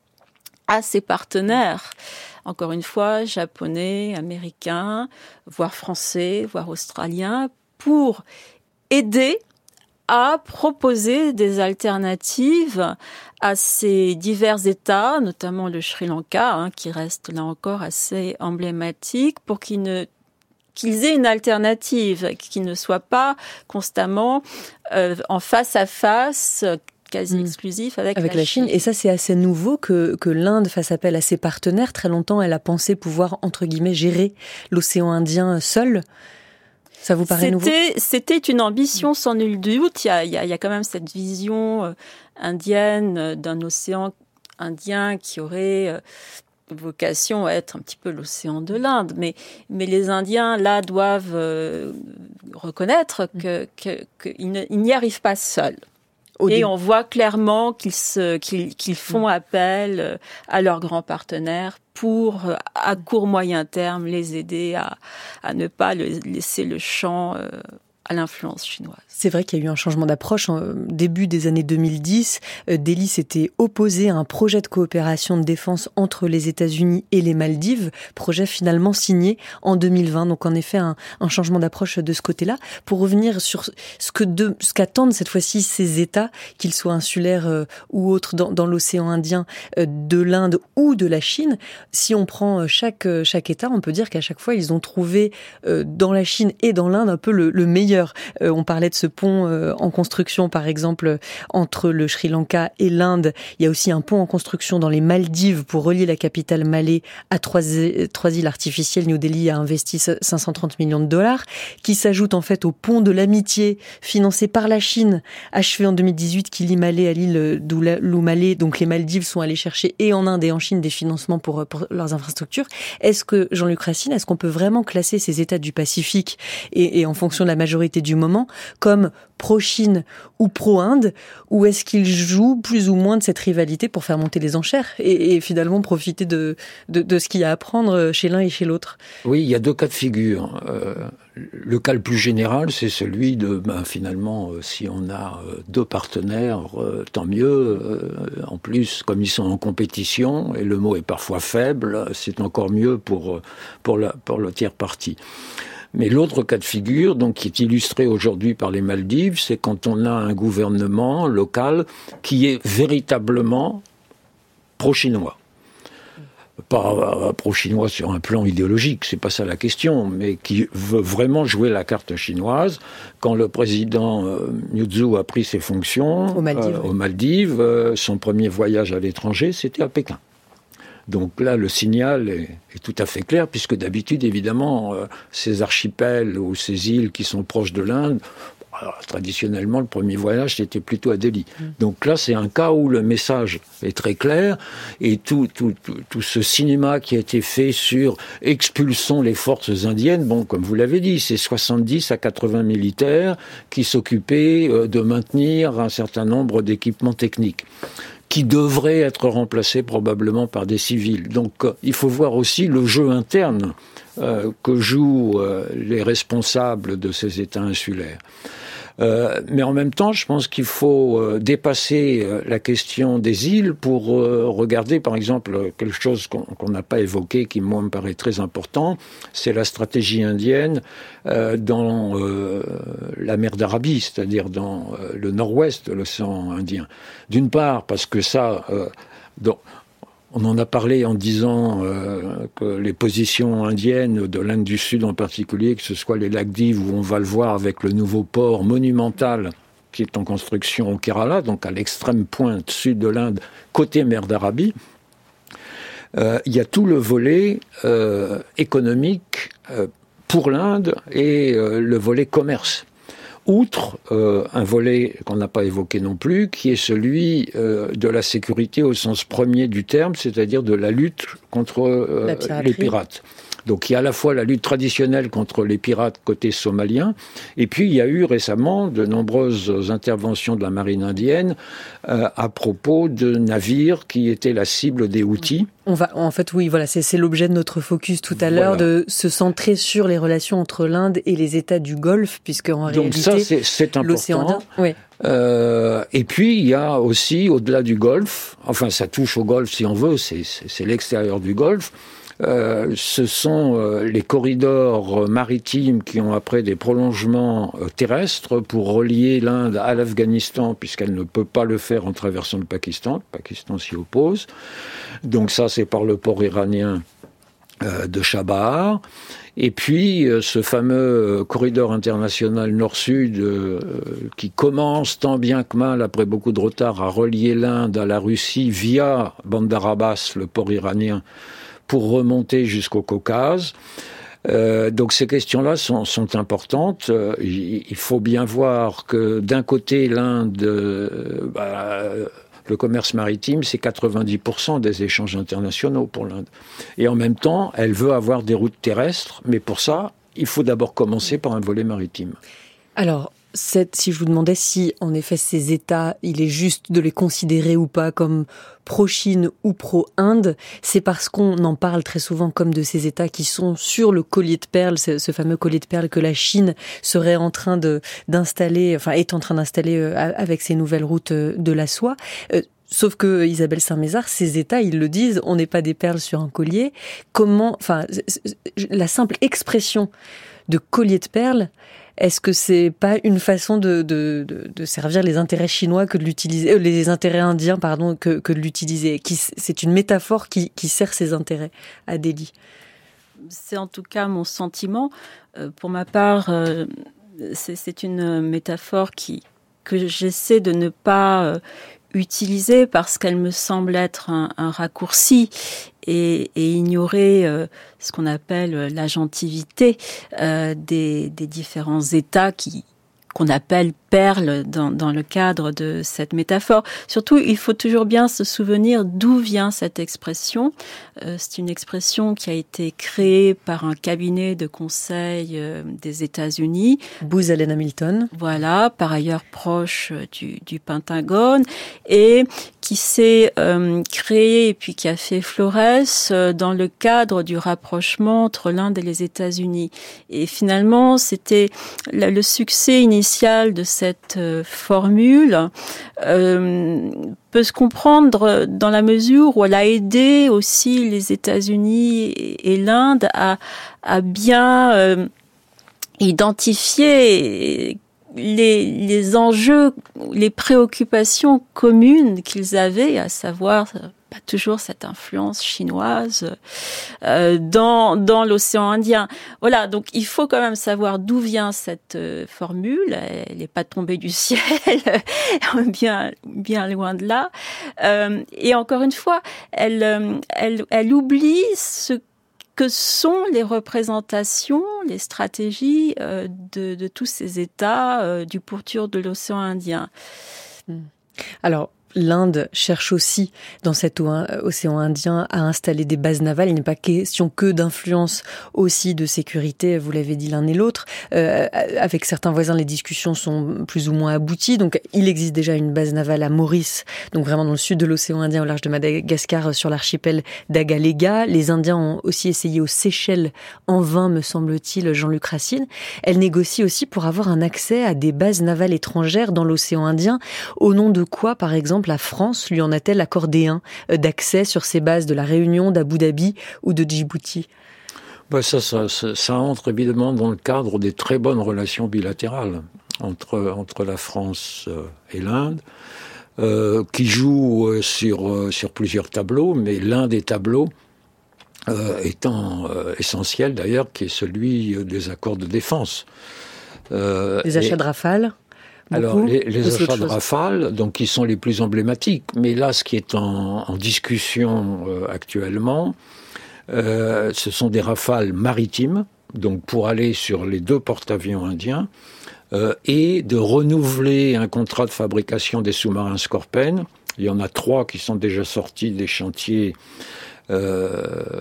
[SPEAKER 5] à ses partenaires, encore une fois, japonais, américains, voire français, voire australiens, pour aider à proposer des alternatives à ces divers États, notamment le Sri Lanka, hein, qui reste là encore assez emblématique, pour qu'ils ne qu'ils aient une alternative, qu'ils ne soient pas constamment euh, en face à face, quasi exclusif avec,
[SPEAKER 1] avec
[SPEAKER 5] la,
[SPEAKER 1] la Chine. Chine. Et ça, c'est assez nouveau que, que l'Inde fasse appel à ses partenaires. Très longtemps, elle a pensé pouvoir, entre guillemets, gérer l'océan Indien seule. Ça vous paraît nouveau ?
[SPEAKER 5] C'était, c'était une ambition sans nul doute. Il y a, il y a, il y a quand même cette vision indienne d'un océan indien qui aurait vocation à être un petit peu l'océan de l'Inde. Mais, mais les Indiens, là, doivent euh, reconnaître que, que, qu'ils ne, ils n'y arrivent pas seuls. Au Et dé- on voit clairement qu'ils, se, qu'ils, qu'ils font appel à leurs grands partenaires pour, à court moyen terme, les aider à, à ne pas le, laisser le champ euh, à l'influence chinoise.
[SPEAKER 1] C'est vrai qu'il y a eu un changement d'approche. En début des années deux mille dix, Delhi s'était opposé à un projet de coopération de défense entre les États-Unis et les Maldives, projet finalement signé en deux mille vingt. Donc en effet, un, un changement d'approche de ce côté-là. Pour revenir sur ce que de, ce qu'attendent cette fois-ci ces États, qu'ils soient insulaires euh, ou autres dans, dans l'océan Indien, euh, de l'Inde ou de la Chine, si on prend chaque, chaque État, on peut dire qu'à chaque fois, ils ont trouvé euh, dans la Chine et dans l'Inde un peu le, le meilleur ailleurs. Euh, on parlait de ce pont euh, en construction, par exemple, entre le Sri Lanka et l'Inde. Il y a aussi un pont en construction dans les Maldives pour relier la capitale Malé à trois, trois îles artificielles. New Delhi a investi cinq cent trente millions de dollars, qui s'ajoute en fait au pont de l'amitié financé par la Chine, achevé en deux mille dix-huit, qui lie Malé à l'île d'Oumalé. Donc les Maldives sont allés chercher et en Inde et en Chine des financements pour, pour leurs infrastructures. Est-ce que, Jean-Luc Racine, est-ce qu'on peut vraiment classer ces États du Pacifique et, et en fonction de la majorité du moment comme pro-Chine ou pro-Inde, ou est-ce qu'ils jouent plus ou moins de cette rivalité pour faire monter les enchères et, et finalement profiter de, de, de ce qu'il y a à prendre chez l'un et chez l'autre?
[SPEAKER 6] Oui, il y a deux cas de figure. Euh, le cas le plus général, c'est celui de, ben, finalement, euh, si on a euh, deux partenaires, euh, tant mieux. Euh, en plus, comme ils sont en compétition, et le mot est parfois faible, c'est encore mieux pour, pour, la, pour le tiers parti. Mais l'autre cas de figure, donc, qui est illustré aujourd'hui par les Maldives, c'est quand on a un gouvernement local qui est véritablement pro-chinois. Pas pro-chinois sur un plan idéologique, c'est pas ça la question, mais qui veut vraiment jouer la carte chinoise. Quand le président euh, Nyuzu a pris ses fonctions
[SPEAKER 1] aux Maldives,
[SPEAKER 6] euh, aux Maldives euh, son premier voyage à l'étranger, c'était à Pékin. Donc là, le signal est, est tout à fait clair, puisque d'habitude, évidemment, euh, ces archipels ou ces îles qui sont proches de l'Inde, alors, traditionnellement, le premier voyage, c'était plutôt à Delhi. Mmh. Donc là, c'est un cas où le message est très clair, et tout, tout, tout, tout ce cinéma qui a été fait sur expulsons les forces indiennes, bon, comme vous l'avez dit, c'est soixante-dix à quatre-vingts militaires qui s'occupaient euh, de maintenir un certain nombre d'équipements techniques, qui devraient être remplacés probablement par des civils. Donc euh, il faut voir aussi le jeu interne euh, que jouent euh, les responsables de ces États insulaires. Euh, mais en même temps, je pense qu'il faut euh, dépasser euh, la question des îles pour euh, regarder, par exemple, quelque chose qu'on qu'on n'a pas évoqué, qui moi me paraît très important, c'est la stratégie indienne euh, dans euh, la mer d'Arabie, c'est-à-dire dans euh, le nord-ouest de l'océan Indien. D'une part, parce que ça... Euh, donc, on en a parlé en disant euh, que les positions indiennes de l'Inde du Sud en particulier, que ce soit les Lakdives, où on va le voir avec le nouveau port monumental qui est en construction au Kerala, donc à l'extrême pointe sud de l'Inde, côté mer d'Arabie, euh, il y a tout le volet euh, économique euh, pour l'Inde et euh, le volet commerce. Outre euh, un volet qu'on n'a pas évoqué non plus, qui est celui euh, de la sécurité au sens premier du terme, c'est-à-dire de la lutte contre euh, les pirates. Donc il y a à la fois la lutte traditionnelle contre les pirates côté somalien, et puis il y a eu récemment de nombreuses interventions de la marine indienne euh, à propos de navires qui étaient la cible des Houthis.
[SPEAKER 1] On va, en fait, oui, voilà, c'est, c'est l'objet de notre focus tout à l'heure, voilà, de se centrer sur les relations entre l'Inde et les États du Golfe, puisque en
[SPEAKER 6] Donc
[SPEAKER 1] réalité,
[SPEAKER 6] ça, c'est, c'est
[SPEAKER 1] l'océan Indien, oui.
[SPEAKER 6] Euh, et puis il y a aussi, au-delà du Golfe, enfin ça touche au Golfe si on veut, c'est, c'est, c'est l'extérieur du Golfe. Euh, ce sont euh, les corridors maritimes qui ont après des prolongements euh, terrestres pour relier l'Inde à l'Afghanistan, puisqu'elle ne peut pas le faire en traversant le Pakistan. Le Pakistan s'y oppose. Donc ça, c'est par le port iranien euh, de Chabahar. Et puis, euh, ce fameux corridor international nord-sud euh, qui commence tant bien que mal, après beaucoup de retard, à relier l'Inde à la Russie via Bandar Abbas, le port iranien, pour remonter jusqu'au Caucase. Euh, donc ces questions-là sont, sont importantes. Euh, il, il faut bien voir que d'un côté, l'Inde, euh, bah, le commerce maritime, c'est quatre-vingt-dix pour cent des échanges internationaux pour l'Inde. Et en même temps, elle veut avoir des routes terrestres, mais pour ça, il faut d'abord commencer par un volet maritime.
[SPEAKER 1] Alors, cette, si je vous demandais si, en effet, ces États, il est juste de les considérer ou pas comme pro-Chine ou pro-Inde, c'est parce qu'on en parle très souvent comme de ces États qui sont sur le collier de perles, ce, ce fameux collier de perles que la Chine serait en train de, d'installer, enfin, est en train d'installer avec ses nouvelles routes de la soie. Sauf que Isabelle Saint-Mézard, ces États, ils le disent, on n'est pas des perles sur un collier. Comment, enfin, la simple expression de collier de perles, est-ce que c'est pas une façon de, de, de, de servir les intérêts chinois que de l'utiliser, euh, les intérêts indiens, pardon, que, que de l'utiliser? Qui, c'est une métaphore qui, qui sert ses intérêts à Delhi.
[SPEAKER 5] C'est en tout cas mon sentiment. Euh, pour ma part, euh, c'est, c'est une métaphore qui, que j'essaie de ne pas euh, utiliser parce qu'elle me semble être un, un raccourci et, et ignorer euh, ce qu'on appelle l'agentivité euh, des, des différents États qui qu'on appelle perles dans, dans le cadre de cette métaphore. Surtout, il faut toujours bien se souvenir d'où vient cette expression. Euh, c'est une expression qui a été créée par un cabinet de conseil euh, des États-Unis.
[SPEAKER 1] Booz Allen Hamilton.
[SPEAKER 5] Voilà, par ailleurs proche du, du Pentagone, et qui s'est euh, créée et puis qui a fait florès euh, dans le cadre du rapprochement entre l'Inde et les États-Unis. Et finalement, c'était le, le succès initial de cette euh, formule euh, peut se comprendre dans la mesure où elle a aidé aussi les États-Unis et, et l'Inde à, à bien euh, identifier les, les enjeux, les préoccupations communes qu'ils avaient, à savoir pas toujours cette influence chinoise euh, dans dans l'océan Indien. Voilà, donc il faut quand même savoir d'où vient cette euh, formule. Elle n'est pas tombée du ciel, bien bien loin de là. Euh, et encore une fois, elle elle elle oublie ce que sont les représentations, les stratégies euh, de, de tous ces États euh, du pourtour de l'océan Indien.
[SPEAKER 1] Alors, l'Inde cherche aussi, dans cet océan Indien, à installer des bases navales. Il n'est pas question que d'influence, aussi de sécurité, vous l'avez dit l'un et l'autre. Euh, avec certains voisins, les discussions sont plus ou moins abouties. Donc, il existe déjà une base navale à Maurice, donc vraiment dans le sud de l'océan Indien, au large de Madagascar, sur l'archipel d'Agalega. Les Indiens ont aussi essayé aux Seychelles, en vain, me semble-t-il, Jean-Luc Racine. Elle négocie aussi pour avoir un accès à des bases navales étrangères dans l'océan Indien. Au nom de quoi, par exemple, la France lui en a-t-elle accordé un d'accès sur ses bases de la Réunion, d'Abu Dhabi ou de Djibouti ?
[SPEAKER 6] Ben ça, ça, ça, ça entre évidemment dans le cadre des très bonnes relations bilatérales entre, entre la France et l'Inde, euh, qui jouent sur, sur plusieurs tableaux, mais l'un des tableaux euh, étant euh, essentiel d'ailleurs, qui est celui des accords de défense.
[SPEAKER 1] Euh, les achats et... de Rafale ? Beaucoup,
[SPEAKER 6] Alors, les, les achats de Rafale, donc, qui sont les plus emblématiques, mais là, ce qui est en, en discussion euh, actuellement, euh, ce sont des Rafales maritimes, donc pour aller sur les deux porte-avions indiens, euh, et de renouveler un contrat de fabrication des sous-marins Scorpène. Il y en a trois qui sont déjà sortis des chantiers euh,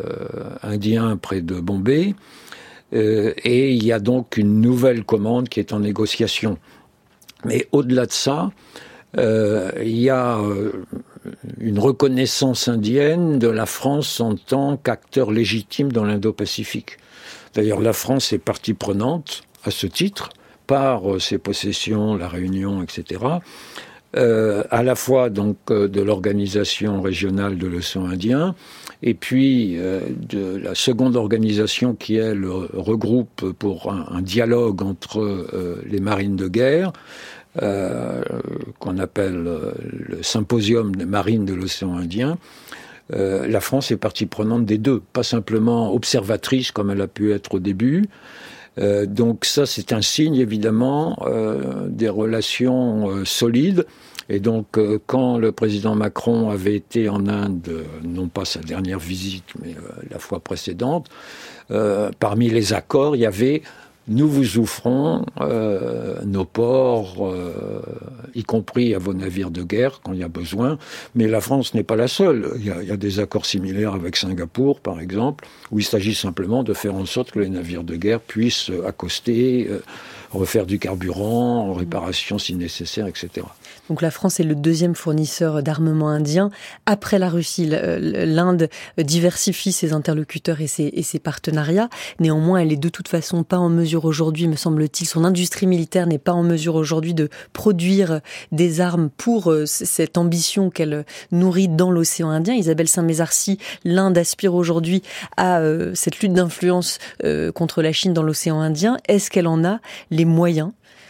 [SPEAKER 6] indiens près de Bombay, euh, et il y a donc une nouvelle commande qui est en négociation. Mais au-delà de ça, euh, il y a euh, une reconnaissance indienne de la France en tant qu'acteur légitime dans l'Indo-Pacifique. D'ailleurs, la France est partie prenante à ce titre, par euh, ses possessions, la Réunion, et cetera, euh, à la fois donc euh, de l'organisation régionale de l'océan Indien, et puis euh, de la seconde organisation qui, elle, regroupe pour un, un dialogue entre euh, les marines de guerre, euh, qu'on appelle euh, le Symposium des marines de l'océan Indien. Euh, la France est partie prenante des deux, pas simplement observatrice comme elle a pu être au début. Euh, donc ça, c'est un signe, évidemment, euh, des relations euh, solides. Et donc, euh, quand le président Macron avait été en Inde, euh, non pas sa dernière visite, mais euh, la fois précédente, euh, parmi les accords, il y avait « nous vous offrons euh, nos ports, euh, y compris à vos navires de guerre, quand il y a besoin ». Mais la France n'est pas la seule. Il y a, il y a des accords similaires avec Singapour, par exemple, où il s'agit simplement de faire en sorte que les navires de guerre puissent accoster, euh, refaire du carburant, en réparation si nécessaire, et cetera.
[SPEAKER 1] Donc la France est le deuxième fournisseur d'armement indien. Après la Russie, l'Inde diversifie ses interlocuteurs et ses, et ses partenariats. Néanmoins, elle est de toute façon pas en mesure aujourd'hui, me semble-t-il, son industrie militaire n'est pas en mesure aujourd'hui de produire des armes pour cette ambition qu'elle nourrit dans l'océan Indien. Isabelle Saint-Mézarcy, l'Inde aspire aujourd'hui à cette lutte d'influence contre la Chine dans l'océan Indien. Est-ce qu'elle en a les moyens ?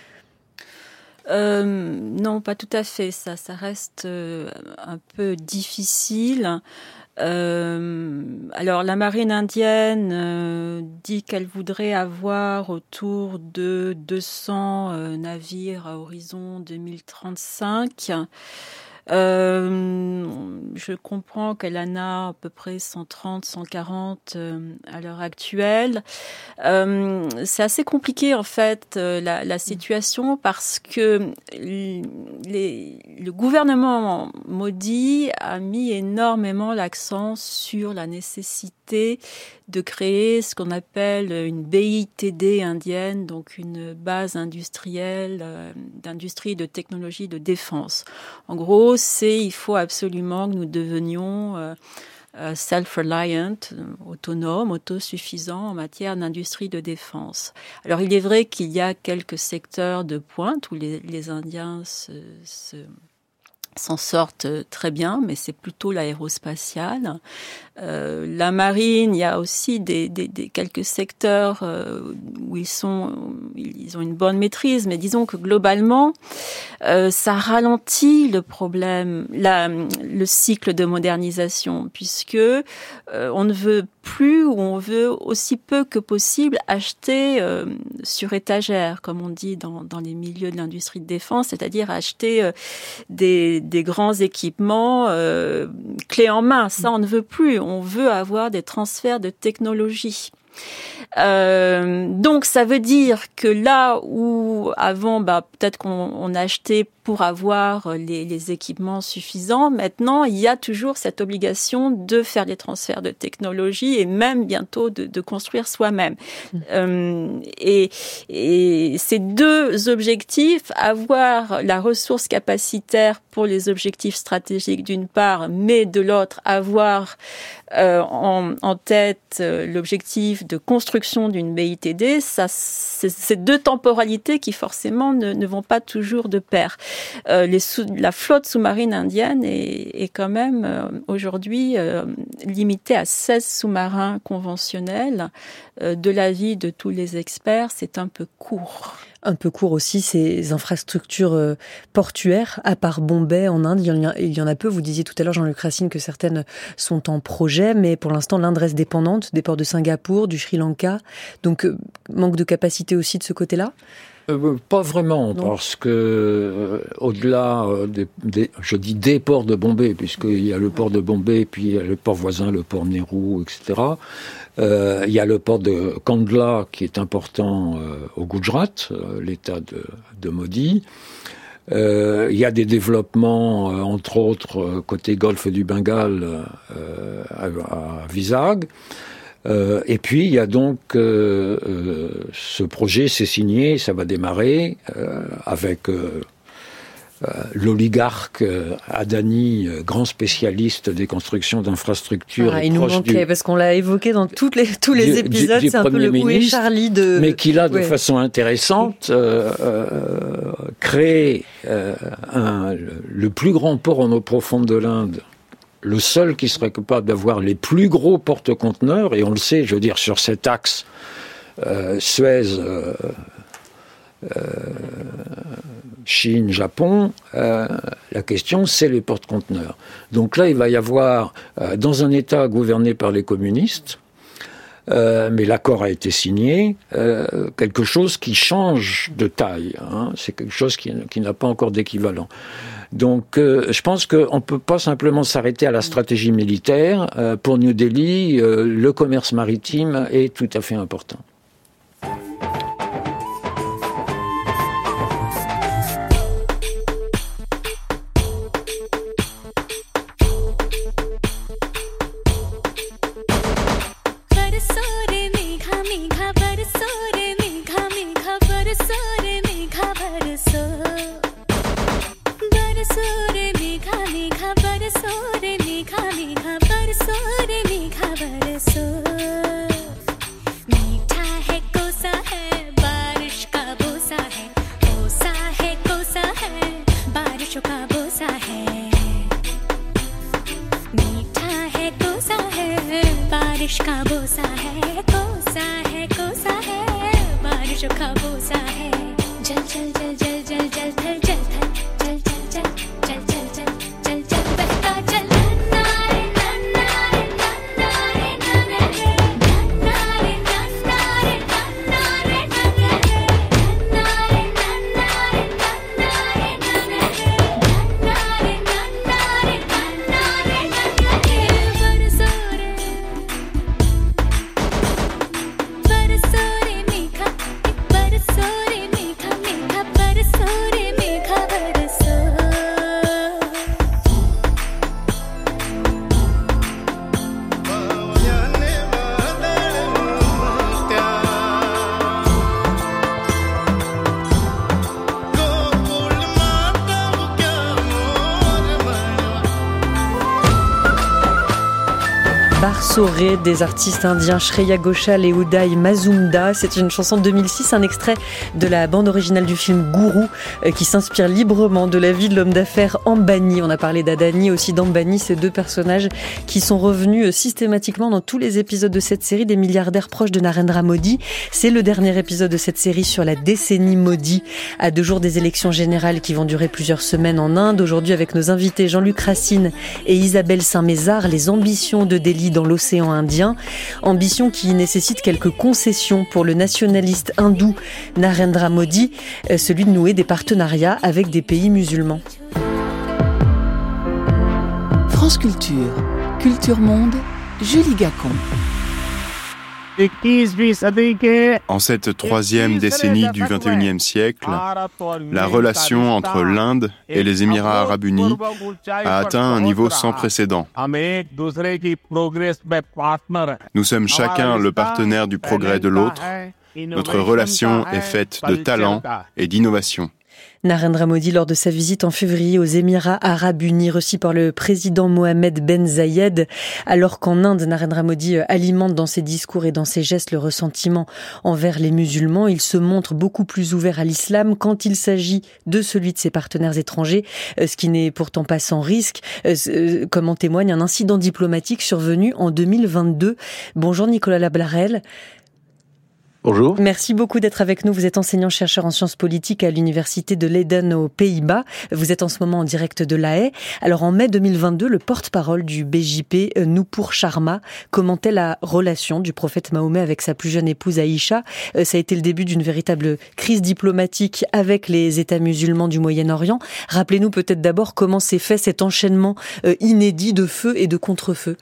[SPEAKER 5] Euh, non, pas tout à fait. Ça, ça reste euh, un peu difficile. Euh, alors la marine indienne euh, dit qu'elle voudrait avoir autour de deux cents euh, navires à horizon deux mille trente-cinq. Euh, je comprends qu'elle en a à peu près cent trente, cent quarante euh, à l'heure actuelle. Euh, c'est assez compliqué en fait euh, la, la situation parce que les, le gouvernement Modi a mis énormément l'accent sur la nécessité de créer ce qu'on appelle une B I T D indienne, donc une base industrielle euh, d'industrie de technologie de défense. En gros, c'est il faut absolument que nous devenions euh, euh, self-reliant, autonomes, autosuffisants en matière d'industrie de défense. Alors, il est vrai qu'il y a quelques secteurs de pointe où les, les Indiens se, se s'en sortent très bien, mais c'est plutôt l'aérospatiale. Euh, la marine, il y a aussi des, des, des quelques secteurs euh, où ils sont, ils ont une bonne maîtrise, mais disons que globalement, euh, ça ralentit le problème, la, le cycle de modernisation, puisque euh, on ne veut plus ou on veut aussi peu que possible acheter euh, sur étagère, comme on dit dans, dans les milieux de l'industrie de défense, c'est-à-dire acheter euh, des, des grands équipements euh, clés en main. Ça, on ne veut plus. On veut avoir des transferts de technologie. Euh, donc, ça veut dire que là où avant, bah, peut-être qu'on on achetait pour avoir les, les équipements suffisants, maintenant, il y a toujours cette obligation de faire des transferts de technologie et même bientôt de, de construire soi-même. Mmh. Euh, et, et ces deux objectifs, avoir la ressource capacitaire pour les objectifs stratégiques d'une part, mais de l'autre, avoir euh, en, en tête euh, l'objectif de construction d'une B I T D, ça, c'est, c'est deux temporalités qui forcément ne, ne vont pas toujours de pair. Euh, les sous, la flotte sous-marine indienne est, est quand même euh, aujourd'hui euh, limitée à seize sous-marins conventionnels. Euh, de l'avis de tous les experts, c'est un peu court.
[SPEAKER 1] Un peu court aussi, ces infrastructures euh, portuaires, à part Bombay en Inde, il y, en a, il y en a peu. Vous disiez tout à l'heure, Jean-Luc Racine, que certaines sont en projet, mais pour l'instant, l'Inde reste dépendante des ports de Singapour, du Sri Lanka. Donc, euh, manque de capacité aussi de ce côté-là ?
[SPEAKER 6] Euh, pas vraiment, non. Parce que euh, au-delà euh, des, des, je dis des ports de Bombay, puisqu'il y a le port de Bombay, puis il y a le port voisin, le port Nehru, et cetera. Euh, il y a le port de Kandla qui est important euh, au Gujarat, euh, l'État de, de Modi. Euh, il y a des développements, euh, entre autres, euh, côté golfe du Bengale, euh, à, à Vizag. Euh, et puis il y a donc euh, euh, ce projet, c'est signé, ça va démarrer euh, avec euh, euh, l'oligarque euh, Adani, euh, grand spécialiste des constructions d'infrastructures.
[SPEAKER 1] Ah, il nous manquait du, parce qu'on l'a évoqué dans toutes les, tous les
[SPEAKER 6] du,
[SPEAKER 1] épisodes,
[SPEAKER 6] du, du
[SPEAKER 1] c'est un peu le Où est Charlie de.
[SPEAKER 6] Mais qui a de
[SPEAKER 1] ouais.
[SPEAKER 6] façon intéressante euh, euh, créé euh, un, le, le plus grand port en eau profonde de l'Inde. Le seul qui serait capable d'avoir les plus gros porte-conteneurs, et on le sait, je veux dire, sur cet axe euh, Suez, euh, euh, Chine, Japon, euh, la question, c'est les porte-conteneurs. Donc là, il va y avoir, euh, dans un État gouverné par les communistes, Euh, mais l'accord a été signé, euh, quelque chose qui change de taille. Hein, c'est quelque chose qui, qui n'a pas encore d'équivalent. Donc, euh, je pense qu'on ne peut pas simplement s'arrêter à la stratégie militaire. Euh, pour New Delhi, euh, le commerce maritime est tout à fait important.
[SPEAKER 1] saurez des artistes indiens Shreya Ghoshal et Uday Mazumdar. C'est une chanson de deux mille six, un extrait de la bande originale du film Guru qui s'inspire librement de la vie de l'homme d'affaires Ambani. On a parlé d'Adani, aussi d'Ambani, ces deux personnages qui sont revenus systématiquement dans tous les épisodes de cette série, des milliardaires proches de Narendra Modi. C'est le dernier épisode de cette série sur la décennie Modi, à deux jours des élections générales qui vont durer plusieurs semaines en Inde. Aujourd'hui, avec nos invités Jean-Luc Racine et Isabelle Saint-Mézard, les ambitions de Delhi dans l'océan Indien. Ambitions qui nécessitent quelques concessions pour le nationaliste hindou Narendra Modi, celui de nouer des partenariats avec des pays musulmans.
[SPEAKER 7] France Culture, Culture Monde, Julie Gacon.
[SPEAKER 2] En cette troisième décennie du vingt et unième siècle, la relation entre l'Inde et les Émirats arabes unis a atteint un niveau sans précédent. Nous sommes chacun le partenaire du progrès de l'autre. Notre relation est faite de talent et d'innovation.
[SPEAKER 1] Narendra Modi, lors de sa visite en février aux Émirats arabes unis, reçu par le président Mohamed Ben Zayed, alors qu'en Inde, Narendra Modi alimente dans ses discours et dans ses gestes le ressentiment envers les musulmans. Il se montre beaucoup plus ouvert à l'islam quand il s'agit de celui de ses partenaires étrangers, ce qui n'est pourtant pas sans risque, comme en témoigne un incident diplomatique survenu en deux mille vingt-deux. Bonjour Nicolas Lablarel.
[SPEAKER 8] Bonjour.
[SPEAKER 1] Merci beaucoup d'être avec nous. Vous êtes enseignant-chercheur en sciences politiques à l'université de Leiden aux Pays-Bas. Vous êtes en ce moment en direct de La Haye. Alors en mai deux mille vingt-deux, le porte-parole du B J P, Nupur Sharma, commentait la relation du prophète Mahomet avec sa plus jeune épouse Aïcha. Ça a été le début d'une véritable crise diplomatique avec les États musulmans du Moyen-Orient. Rappelez-nous peut-être d'abord comment s'est fait cet enchaînement inédit de feu et de contre-feu.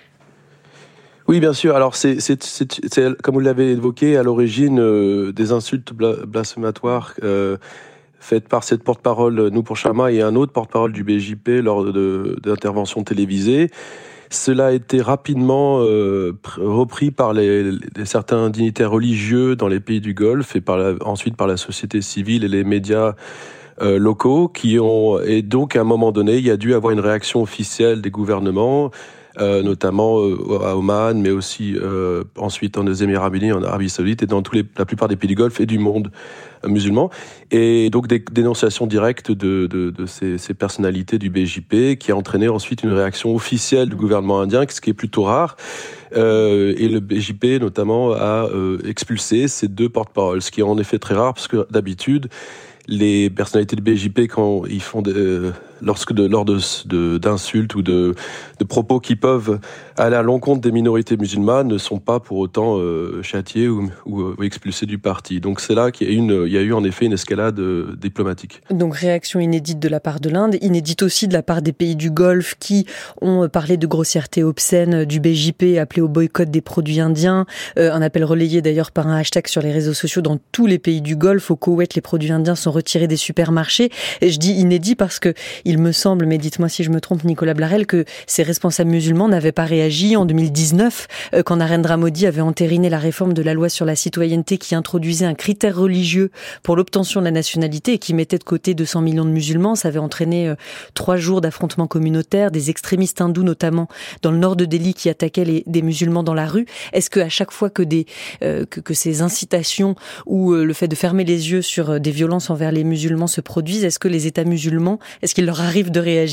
[SPEAKER 8] Oui, bien sûr. Alors, c'est, c'est, c'est, c'est comme vous l'avez évoqué, à l'origine euh, des insultes blasphématoires euh, faites par cette porte-parole Nupur Sharma et un autre porte-parole du B J P lors de, d'interventions télévisées. Cela a été rapidement euh, repris par les, les, certains dignitaires religieux dans les pays du Golfe et par la, ensuite par la société civile et les médias euh, locaux qui ont... Et donc, à un moment donné, il y a dû avoir une réaction officielle des gouvernements, Euh, notamment euh, à Oman, mais aussi euh, ensuite dans les Émirats arabes unis, en Arabie saoudite et dans tous les, la plupart des pays du Golfe et du monde euh, musulman. Et donc des dénonciations directes de, de, de ces, ces personnalités du B J P qui a entraîné ensuite une réaction officielle du gouvernement indien, ce qui est plutôt rare. Euh, et le B J P notamment a euh, expulsé ces deux porte-paroles, ce qui est en effet très rare parce que d'habitude, les personnalités du B J P, quand ils font de, euh, lorsque de, lors de, de, d'insultes ou de, de propos qui peuvent aller à l'encontre des minorités musulmanes, ne sont pas pour autant euh, châtiés ou, ou, ou expulsés du parti. Donc c'est là qu'il y a, une, il y a eu en effet une escalade euh, diplomatique.
[SPEAKER 1] Donc réaction inédite de la part de l'Inde, inédite aussi de la part des pays du Golfe qui ont parlé de grossièreté obscène du B J P, appelé au boycott des produits indiens, euh, un appel relayé d'ailleurs par un hashtag sur les réseaux sociaux dans tous les pays du Golfe. Au Koweït, les produits indiens sont retirés des supermarchés. Et je dis inédit parce que il me semble, mais dites-moi si je me trompe, Nicolas Blarel, que ces responsables musulmans n'avaient pas réagi en deux mille dix-neuf quand Narendra Modi avait entériné la réforme de la loi sur la citoyenneté qui introduisait un critère religieux pour l'obtention de la nationalité et qui mettait de côté deux cents millions de musulmans. Ça avait entraîné euh, trois jours d'affrontements communautaires, des extrémistes hindous notamment dans le nord de Delhi qui attaquaient les, des musulmans dans la rue. Est-ce qu'à chaque fois que, des, euh, que, que ces incitations ou euh, le fait de fermer les yeux sur euh, des violences envers les musulmans se produisent, est-ce que les États musulmans, est-ce qu'il leur arrive de réagir ?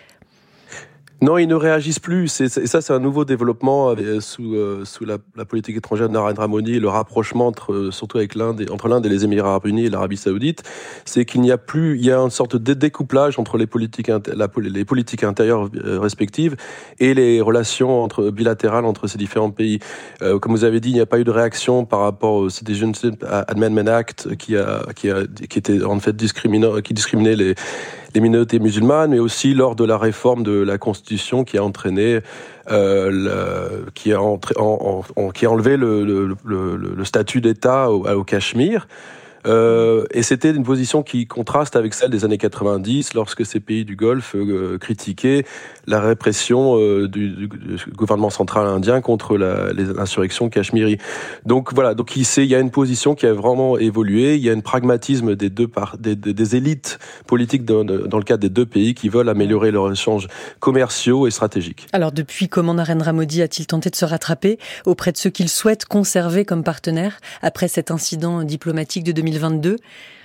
[SPEAKER 8] Non, ils ne réagissent plus. C'est, c'est, et ça, c'est un nouveau développement euh, sous, euh, sous la, la politique étrangère de Narendra Modi et le rapprochement entre, euh, surtout avec l'Inde et, entre l'Inde et les Émirats arabes unis et l'Arabie saoudite. C'est qu'il n'y a plus, il y a une sorte de découplage entre les politiques, la, les politiques intérieures euh, respectives et les relations entre, bilatérales entre ces différents pays. Euh, comme vous avez dit, il n'y a pas eu de réaction par rapport au Citizenship Amendment Act qui a, qui a, qui était en fait discriminant, qui discriminait les, les minorités musulmanes, mais aussi lors de la réforme de la Constitution qui a entraîné, euh, le, qui a entré, en, en, en, qui a enlevé le, le, le, le statut d'État au, au Cachemire. Euh, et c'était une position qui contraste avec celle des années quatre-vingt-dix, lorsque ces pays du Golfe euh, critiquaient la répression euh, du, du, du gouvernement central indien contre la, l'insurrection cachemiri. Donc voilà, donc il, il y a une position qui a vraiment évolué, il y a un pragmatisme des deux par, des, des, des élites politiques dans, dans le cadre des deux pays qui veulent améliorer leurs échanges commerciaux et stratégiques.
[SPEAKER 1] Alors depuis, comment Narendra Modi a-t-il tenté de se rattraper auprès de ceux qu'il souhaite conserver comme partenaires après cet incident diplomatique de deux mille vingt-deux ?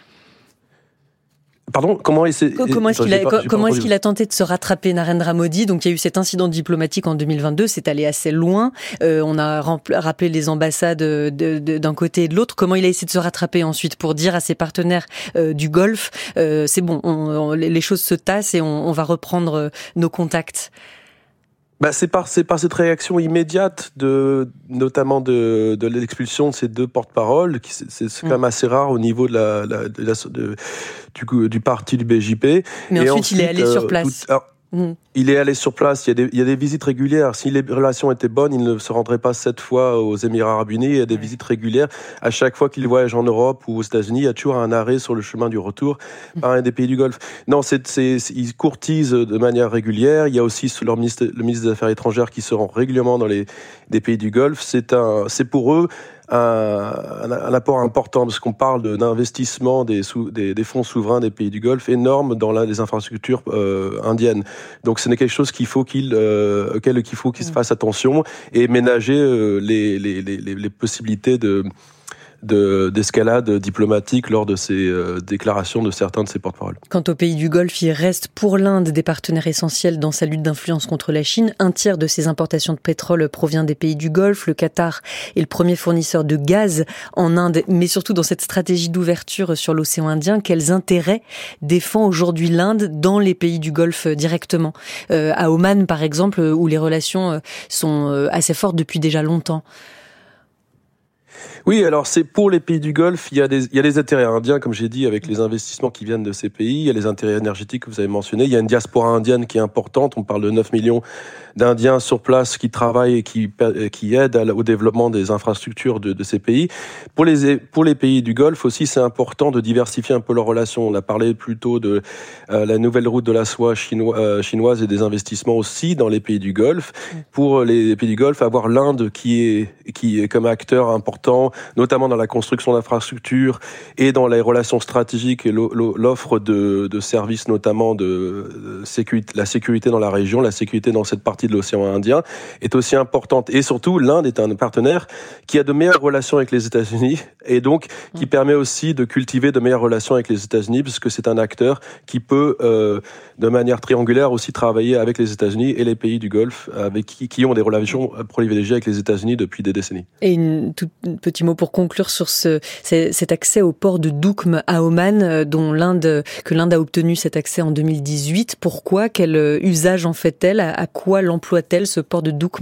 [SPEAKER 8] Pardon, comment, il s'est,
[SPEAKER 1] comment est-ce qu'il a, pas, comment est-ce qu'il a tenté de se rattraper, Narendra Modi ? Donc il y a eu cet incident diplomatique en deux mille vingt-deux, c'est allé assez loin. Euh, on a rempl- rappelé les ambassades de, de, d'un côté et de l'autre. Comment il a essayé de se rattraper ensuite pour dire à ses partenaires euh, du Golfe, euh, c'est bon, on, on, les choses se tassent et on, on va reprendre euh, nos contacts ?
[SPEAKER 8] Bah, c'est par, c'est par cette réaction immédiate de, notamment de, de l'expulsion de ces deux porte-paroles, qui c'est, c'est quand même assez rare au niveau de la, la, de la de, du, du parti du B J P.
[SPEAKER 1] Mais ensuite, ensuite, il est allé euh, sur place.
[SPEAKER 8] Tout, alors, Mmh. Il est allé sur place, il y, a des, il y a des visites régulières. Si les relations étaient bonnes, il ne se rendrait pas sept fois aux Émirats Arabes Unis. Il y a des mmh. visites régulières. À chaque fois qu'il voyage en Europe ou aux États-Unis, il y a toujours un arrêt sur le chemin du retour mmh. par un des pays du Golfe. Non, c'est, c'est, c'est, ils courtisent de manière régulière. Il y a aussi leur ministre, le ministre des Affaires étrangères qui se rend régulièrement dans les des pays du Golfe. C'est, un, c'est pour eux Un, un, un apport important, parce qu'on parle de, d'investissement des, sous, des, des fonds souverains des pays du Golfe énorme dans la, les infrastructures euh, indiennes. Donc ce n'est quelque chose qu'il faut qu'il, euh, auquel il faut qu'il se fasse attention et ménager euh, les, les, les, les possibilités de De, d'escalade diplomatique lors de ces euh, déclarations de certains de ses porte-paroles.
[SPEAKER 1] Quant aux pays du Golfe, il reste pour l'Inde des partenaires essentiels dans sa lutte d'influence contre la Chine. Un tiers de ses importations de pétrole provient des pays du Golfe. Le Qatar est le premier fournisseur de gaz en Inde, mais surtout dans cette stratégie d'ouverture sur l'océan Indien. Quels intérêts défend aujourd'hui l'Inde dans les pays du Golfe directement ? euh, À Oman, par exemple, où les relations sont assez fortes depuis déjà longtemps.
[SPEAKER 8] Oui, alors c'est pour les pays du Golfe, il y a des, il y a des intérêts indiens, comme j'ai dit, avec les investissements qui viennent de ces pays, il y a les intérêts énergétiques que vous avez mentionnés, il y a une diaspora indienne qui est importante, on parle de neuf millions d'Indiens sur place qui travaillent et qui, qui aident au développement des infrastructures de, de ces pays. Pour les, pour les pays du Golfe aussi, c'est important de diversifier un peu leurs relations. On a parlé plutôt de euh, la nouvelle route de la soie chinois, euh, chinoise et des investissements aussi dans les pays du Golfe. Pour les pays du Golfe, avoir l'Inde qui est, qui est comme acteur important, notamment dans la construction d'infrastructures et dans les relations stratégiques et l'offre de, de services, notamment de sécurité, la sécurité dans la région, la sécurité dans cette partie de l'océan Indien, est aussi importante. Et surtout, l'Inde est un partenaire qui a de meilleures relations avec les États-Unis et donc qui permet aussi de cultiver de meilleures relations avec les États-Unis, puisque c'est un acteur qui peut, euh, de manière triangulaire, aussi travailler avec les États-Unis et les pays du Golfe, avec qui, qui ont des relations privilégiées avec les États-Unis depuis des décennies.
[SPEAKER 1] Et une toute petit mot pour conclure sur ce, cet accès au port de Doukm à Oman, dont l'Inde, que l'Inde a obtenu cet accès en deux mille dix-huit. Pourquoi ? Quel usage en fait-elle ? À quoi l'emploie-t-elle, ce port de Doukm ?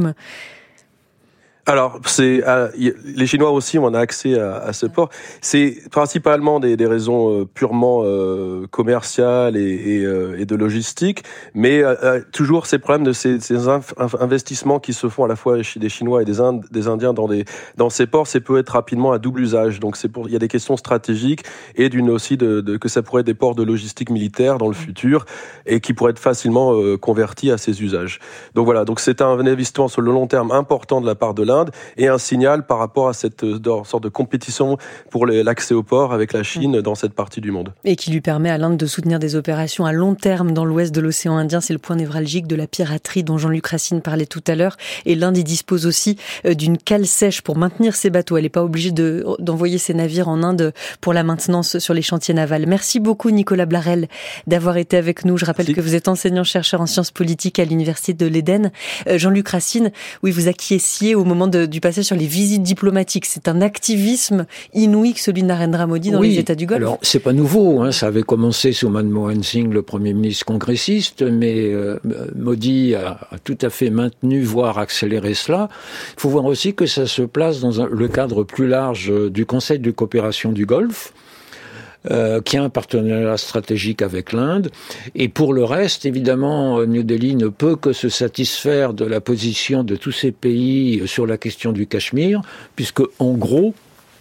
[SPEAKER 8] Alors, c'est euh, les Chinois aussi, on a accès à, à ce port. C'est principalement des, des raisons euh, purement euh, commerciales et, et, euh, et de logistique, mais euh, toujours ces problèmes de ces, ces inf- investissements qui se font à la fois chez des Chinois et des, Indes, des Indiens dans, des, dans ces ports, c'est peut être rapidement à double usage. Donc, c'est pour, il y a des questions stratégiques et d'une aussi de, de que ça pourrait être des ports de logistique militaire dans le futur et qui pourraient être facilement euh, convertis à ces usages. Donc voilà, donc c'est un investissement sur le long terme important de la part de l'Inde. Et un signal par rapport à cette sorte de compétition pour l'accès au port avec la Chine dans cette partie du monde.
[SPEAKER 1] Et qui lui permet à l'Inde de soutenir des opérations à long terme dans l'ouest de l'océan Indien. C'est le point névralgique de la piraterie dont Jean-Luc Racine parlait tout à l'heure. Et l'Inde y dispose aussi d'une cale sèche pour maintenir ses bateaux. Elle n'est pas obligée de, d'envoyer ses navires en Inde pour la maintenance sur les chantiers navals. Merci beaucoup Nicolas Blarel d'avoir été avec nous. Je rappelle Merci. que vous êtes enseignant-chercheur en sciences politiques à l'Université de l'Éden. Jean-Luc Racine, oui, vous acquiesciez au moment De, du passage sur les visites diplomatiques. C'est un activisme inouï que celui de Narendra Modi dans oui, les États du Golfe.
[SPEAKER 6] Alors, c'est pas nouveau, hein, ça avait commencé sous Manmohan Singh, le Premier ministre congressiste, mais euh, Modi a, a tout à fait maintenu, voire accéléré cela. Il faut voir aussi que ça se place dans un, le cadre plus large du Conseil de coopération du Golfe, Euh, qui a un partenariat stratégique avec l'Inde. Et pour le reste, évidemment, New Delhi ne peut que se satisfaire de la position de tous ces pays sur la question du Cachemire, puisque, en gros,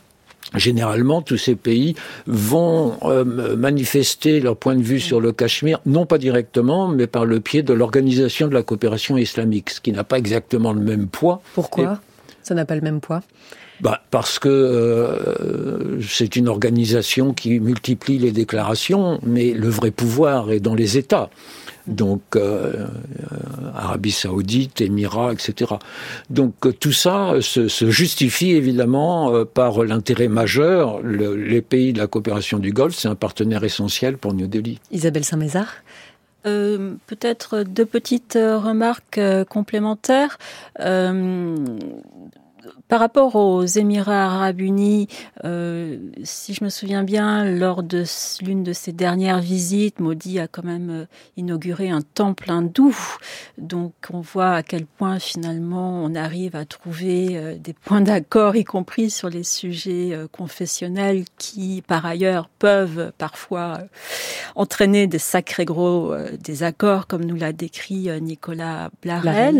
[SPEAKER 6] généralement, tous ces pays vont euh, manifester leur point de vue sur le Cachemire, non pas directement, mais par le biais de l'Organisation de la coopération islamique, ce qui n'a pas exactement le même poids.
[SPEAKER 1] Pourquoi
[SPEAKER 6] Et,
[SPEAKER 1] ça n'a pas le même poids?
[SPEAKER 6] Bah, parce que euh, c'est une organisation qui multiplie les déclarations, mais le vrai pouvoir est dans les États. Donc, euh, euh, Arabie Saoudite, Émirats, et cetera. Donc, euh, tout ça se, se justifie évidemment euh, par l'intérêt majeur. Le, les pays de la coopération du Golfe, c'est un partenaire essentiel pour New Delhi.
[SPEAKER 1] Isabelle Saint-Mézard?
[SPEAKER 5] Euh, peut-être deux petites remarques euh, complémentaires. Euh, Par rapport aux Émirats arabes unis, euh, si je me souviens bien, lors de l'une de ses dernières visites, Modi a quand même euh, inauguré un temple hindou. Donc on voit à quel point finalement on arrive à trouver euh, des points d'accord, y compris sur les sujets euh, confessionnels qui, par ailleurs, peuvent parfois euh, entraîner des sacrés gros euh, désaccords, comme nous l'a décrit euh, Nicolas Blarel.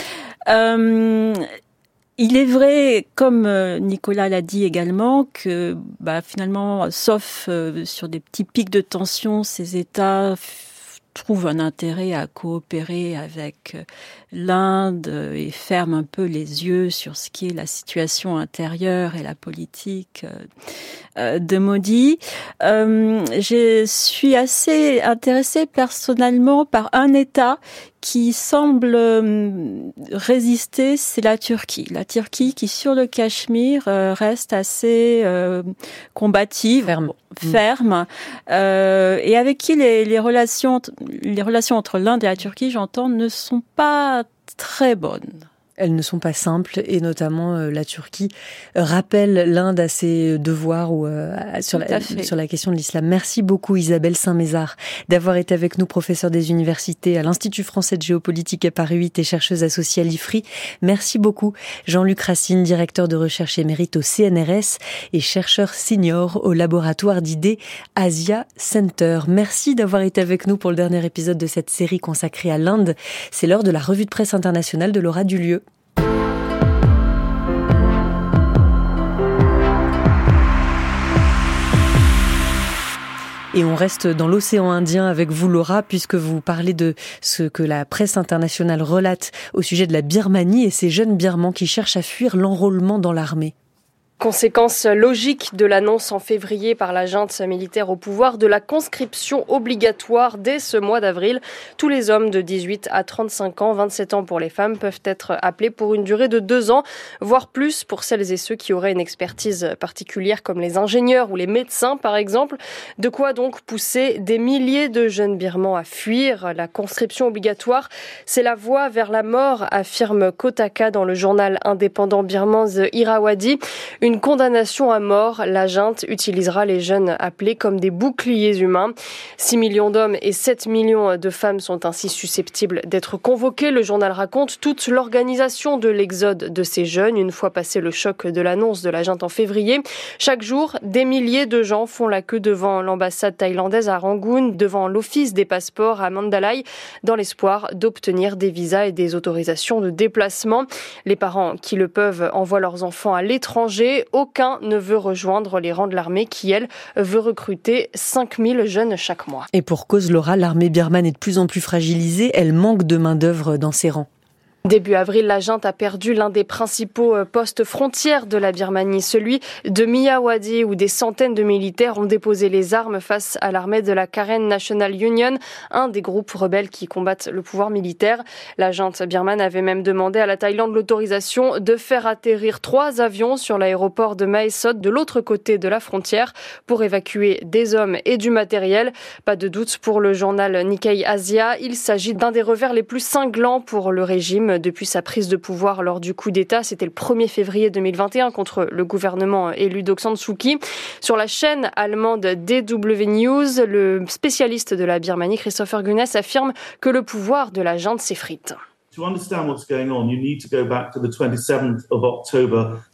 [SPEAKER 5] Euh, Il est vrai, comme Nicolas l'a dit également, que bah, finalement, sauf euh, sur des petits pics de tension, ces États f- trouvent un intérêt à coopérer avec l'Inde et ferment un peu les yeux sur ce qui est la situation intérieure et la politique euh, de Modi. Euh, je suis assez intéressée personnellement par un État qui semble résister, c'est la Turquie. La Turquie qui, sur le Cachemire, euh, reste assez euh, combative,
[SPEAKER 1] ferme,
[SPEAKER 5] ferme euh, et avec qui les, les relations, les relations entre l'Inde et la Turquie, j'entends, ne sont pas très bonnes.
[SPEAKER 1] Elles ne sont pas simples et notamment euh, la Turquie euh, rappelle l'Inde à ses devoirs ou euh, sur, la, sur la question de l'islam. Merci beaucoup Isabelle Saint-Mézard d'avoir été avec nous, professeure des universités à l'Institut français de géopolitique à Paris huit et chercheuse associée à l'I F R I. Merci beaucoup Jean-Luc Racine, directeur de recherche émérite au C N R S et chercheur senior au laboratoire d'idées Asia Center. Merci d'avoir été avec nous pour le dernier épisode de cette série consacrée à l'Inde. C'est l'heure de la revue de presse internationale de Laura Dulieu. Et on reste dans l'océan Indien avec vous, Laura, puisque vous parlez de ce que la presse internationale relate au sujet de la Birmanie et ces jeunes Birmans qui cherchent à fuir l'enrôlement dans l'armée.
[SPEAKER 9] Conséquence logique de l'annonce en février par la junte militaire au pouvoir de la conscription obligatoire dès ce mois d'avril. Tous les hommes de dix-huit à trente-cinq ans, vingt-sept ans pour les femmes, peuvent être appelés pour une durée de deux ans, voire plus pour celles et ceux qui auraient une expertise particulière comme les ingénieurs ou les médecins par exemple. De quoi donc pousser des milliers de jeunes Birmans à fuir. La conscription obligatoire, c'est la voie vers la mort, affirme Kotaka dans le journal indépendant birman The Irrawaddy. Une condamnation à mort, la junte utilisera les jeunes appelés comme des boucliers humains. six millions d'hommes et sept millions de femmes sont ainsi susceptibles d'être convoqués. Le journal raconte toute l'organisation de l'exode de ces jeunes une fois passé le choc de l'annonce de la junte en février. Chaque jour, des milliers de gens font la queue devant l'ambassade thaïlandaise à Rangoon, devant l'office des passeports à Mandalay, dans l'espoir d'obtenir des visas et des autorisations de déplacement. Les parents qui le peuvent envoient leurs enfants à l'étranger. Aucun ne veut rejoindre les rangs de l'armée qui, elle, veut recruter cinq mille jeunes chaque mois.
[SPEAKER 1] Et pour cause, Laura, l'armée birmane est de plus en plus fragilisée. Elle manque de main-d'œuvre dans ses rangs.
[SPEAKER 9] Début avril, la junte a perdu l'un des principaux postes frontières de la Birmanie, celui de Miyawadi, où des centaines de militaires ont déposé les armes face à l'armée de la Karen National Union, un des groupes rebelles qui combattent le pouvoir militaire. La junte birmane avait même demandé à la Thaïlande l'autorisation de faire atterrir trois avions sur l'aéroport de Mae Sot, de l'autre côté de la frontière, pour évacuer des hommes et du matériel. Pas de doute pour le journal Nikkei Asia, il s'agit d'un des revers les plus cinglants pour le régime depuis sa prise de pouvoir lors du coup d'État. C'était le premier février deux mille vingt et un contre le gouvernement élu d'Aung San Suu Kyi. Sur la chaîne allemande D W News, le spécialiste de la Birmanie, Christopher Gunness, affirme que le pouvoir de la junte s'effrite.
[SPEAKER 10] To understand what's going on, you need to go back to the twenty-seventh of October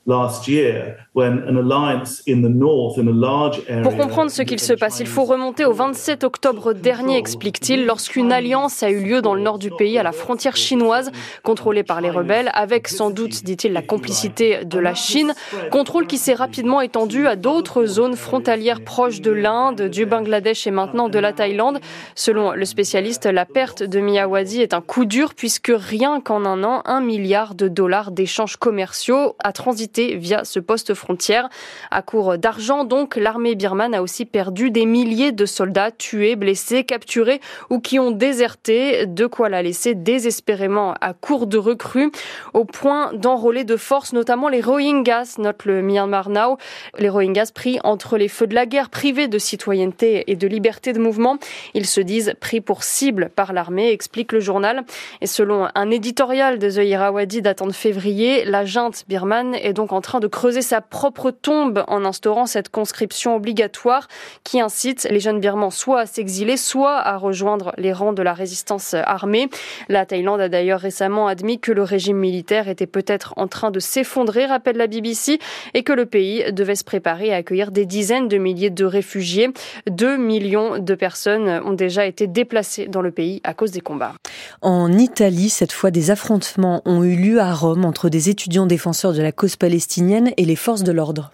[SPEAKER 9] Pour comprendre ce qu'il se passe, il faut remonter au vingt-sept octobre dernier, explique-t-il, lorsqu'une alliance a eu lieu dans le nord du pays, à la frontière chinoise, contrôlée par les rebelles, avec sans doute, dit-il, la complicité de la Chine. Contrôle qui s'est rapidement étendu à d'autres zones frontalières proches de l'Inde, du Bangladesh et maintenant de la Thaïlande. Selon le spécialiste, la perte de Miyawadi est un coup dur puisque rien qu'en un an, un milliard de dollars d'échanges commerciaux a transité via ce poste frontière. À court d'argent, donc, l'armée birmane a aussi perdu des milliers de soldats tués, blessés, capturés ou qui ont déserté, de quoi la laisser désespérément à court de recrues, au point d'enrôler de force notamment les Rohingyas, note le Myanmar Now. Les Rohingyas pris entre les feux de la guerre, privés de citoyenneté et de liberté de mouvement. Ils se disent pris pour cible par l'armée, explique le journal. Et selon un éditorial de The Irrawaddy datant de février, la junte birmane est donc en train de creuser sa propre tombe en instaurant cette conscription obligatoire qui incite les jeunes birmans soit à s'exiler, soit à rejoindre les rangs de la résistance armée. La Thaïlande a d'ailleurs récemment admis que le régime militaire était peut-être en train de s'effondrer, rappelle la B B C, et que le pays devait se préparer à accueillir des dizaines de milliers de réfugiés. Deux millions de personnes ont déjà été déplacées dans le pays à cause des combats.
[SPEAKER 1] En Italie, cette fois, des affrontements ont eu lieu à Rome entre des étudiants défenseurs de la cause palestinienne et les forces de l'ordre.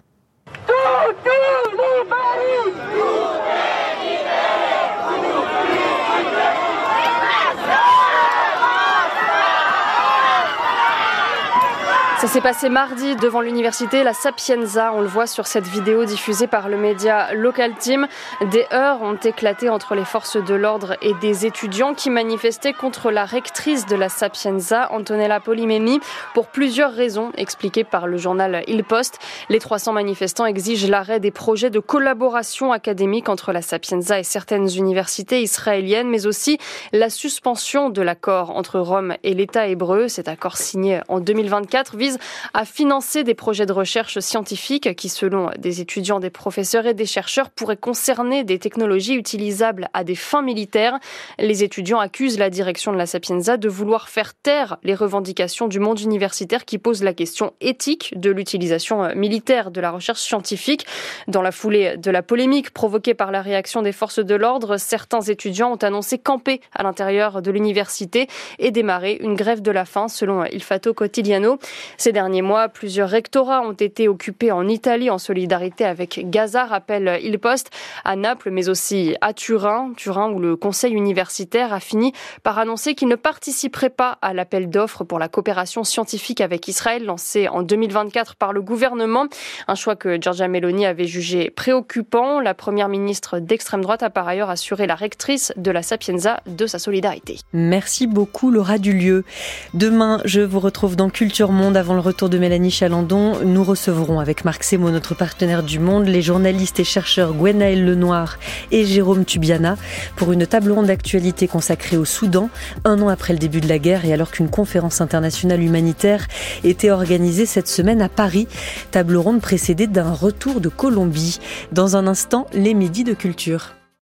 [SPEAKER 9] Ça s'est passé mardi devant l'université La Sapienza. On le voit sur cette vidéo diffusée par le média Local Team. Des heurts ont éclaté entre les forces de l'ordre et des étudiants qui manifestaient contre la rectrice de La Sapienza, Antonella Polimemi, pour plusieurs raisons expliquées par le journal Il Post. Les trois cents manifestants exigent l'arrêt des projets de collaboration académique entre La Sapienza et certaines universités israéliennes, mais aussi la suspension de l'accord entre Rome et l'État hébreu. Cet accord signé en deux mille vingt-quatre vise à financer des projets de recherche scientifique qui, selon des étudiants, des professeurs et des chercheurs, pourraient concerner des technologies utilisables à des fins militaires. Les étudiants accusent la direction de la Sapienza de vouloir faire taire les revendications du monde universitaire qui posent la question éthique de l'utilisation militaire de la recherche scientifique. Dans la foulée de la polémique provoquée par la réaction des forces de l'ordre, certains étudiants ont annoncé camper à l'intérieur de l'université et démarrer une grève de la faim, selon Il Fatto Quotidiano. Ces derniers mois, plusieurs rectorats ont été occupés en Italie en solidarité avec Gaza, rappelle Il Post, à Naples, mais aussi à Turin. Turin, où le conseil universitaire a fini par annoncer qu'il ne participerait pas à l'appel d'offres pour la coopération scientifique avec Israël lancé en deux mille vingt-quatre par le gouvernement. Un choix que Giorgia Meloni avait jugé préoccupant. La première ministre d'extrême droite a par ailleurs assuré la rectrice de la Sapienza de sa solidarité.
[SPEAKER 1] Merci beaucoup Laura Dulieu. Demain, je vous retrouve dans Culture Monde. Avant le retour de Mélanie Chalandon, nous recevrons avec Marc Semo, notre partenaire du Monde, les journalistes et chercheurs Gwenaël Lenoir et Jérôme Tubiana pour une table ronde d'actualité consacrée au Soudan, un an après le début de la guerre et alors qu'une conférence internationale humanitaire était organisée cette semaine à Paris. Table ronde précédée d'un retour de Colombie. Dans un instant, les midis de culture.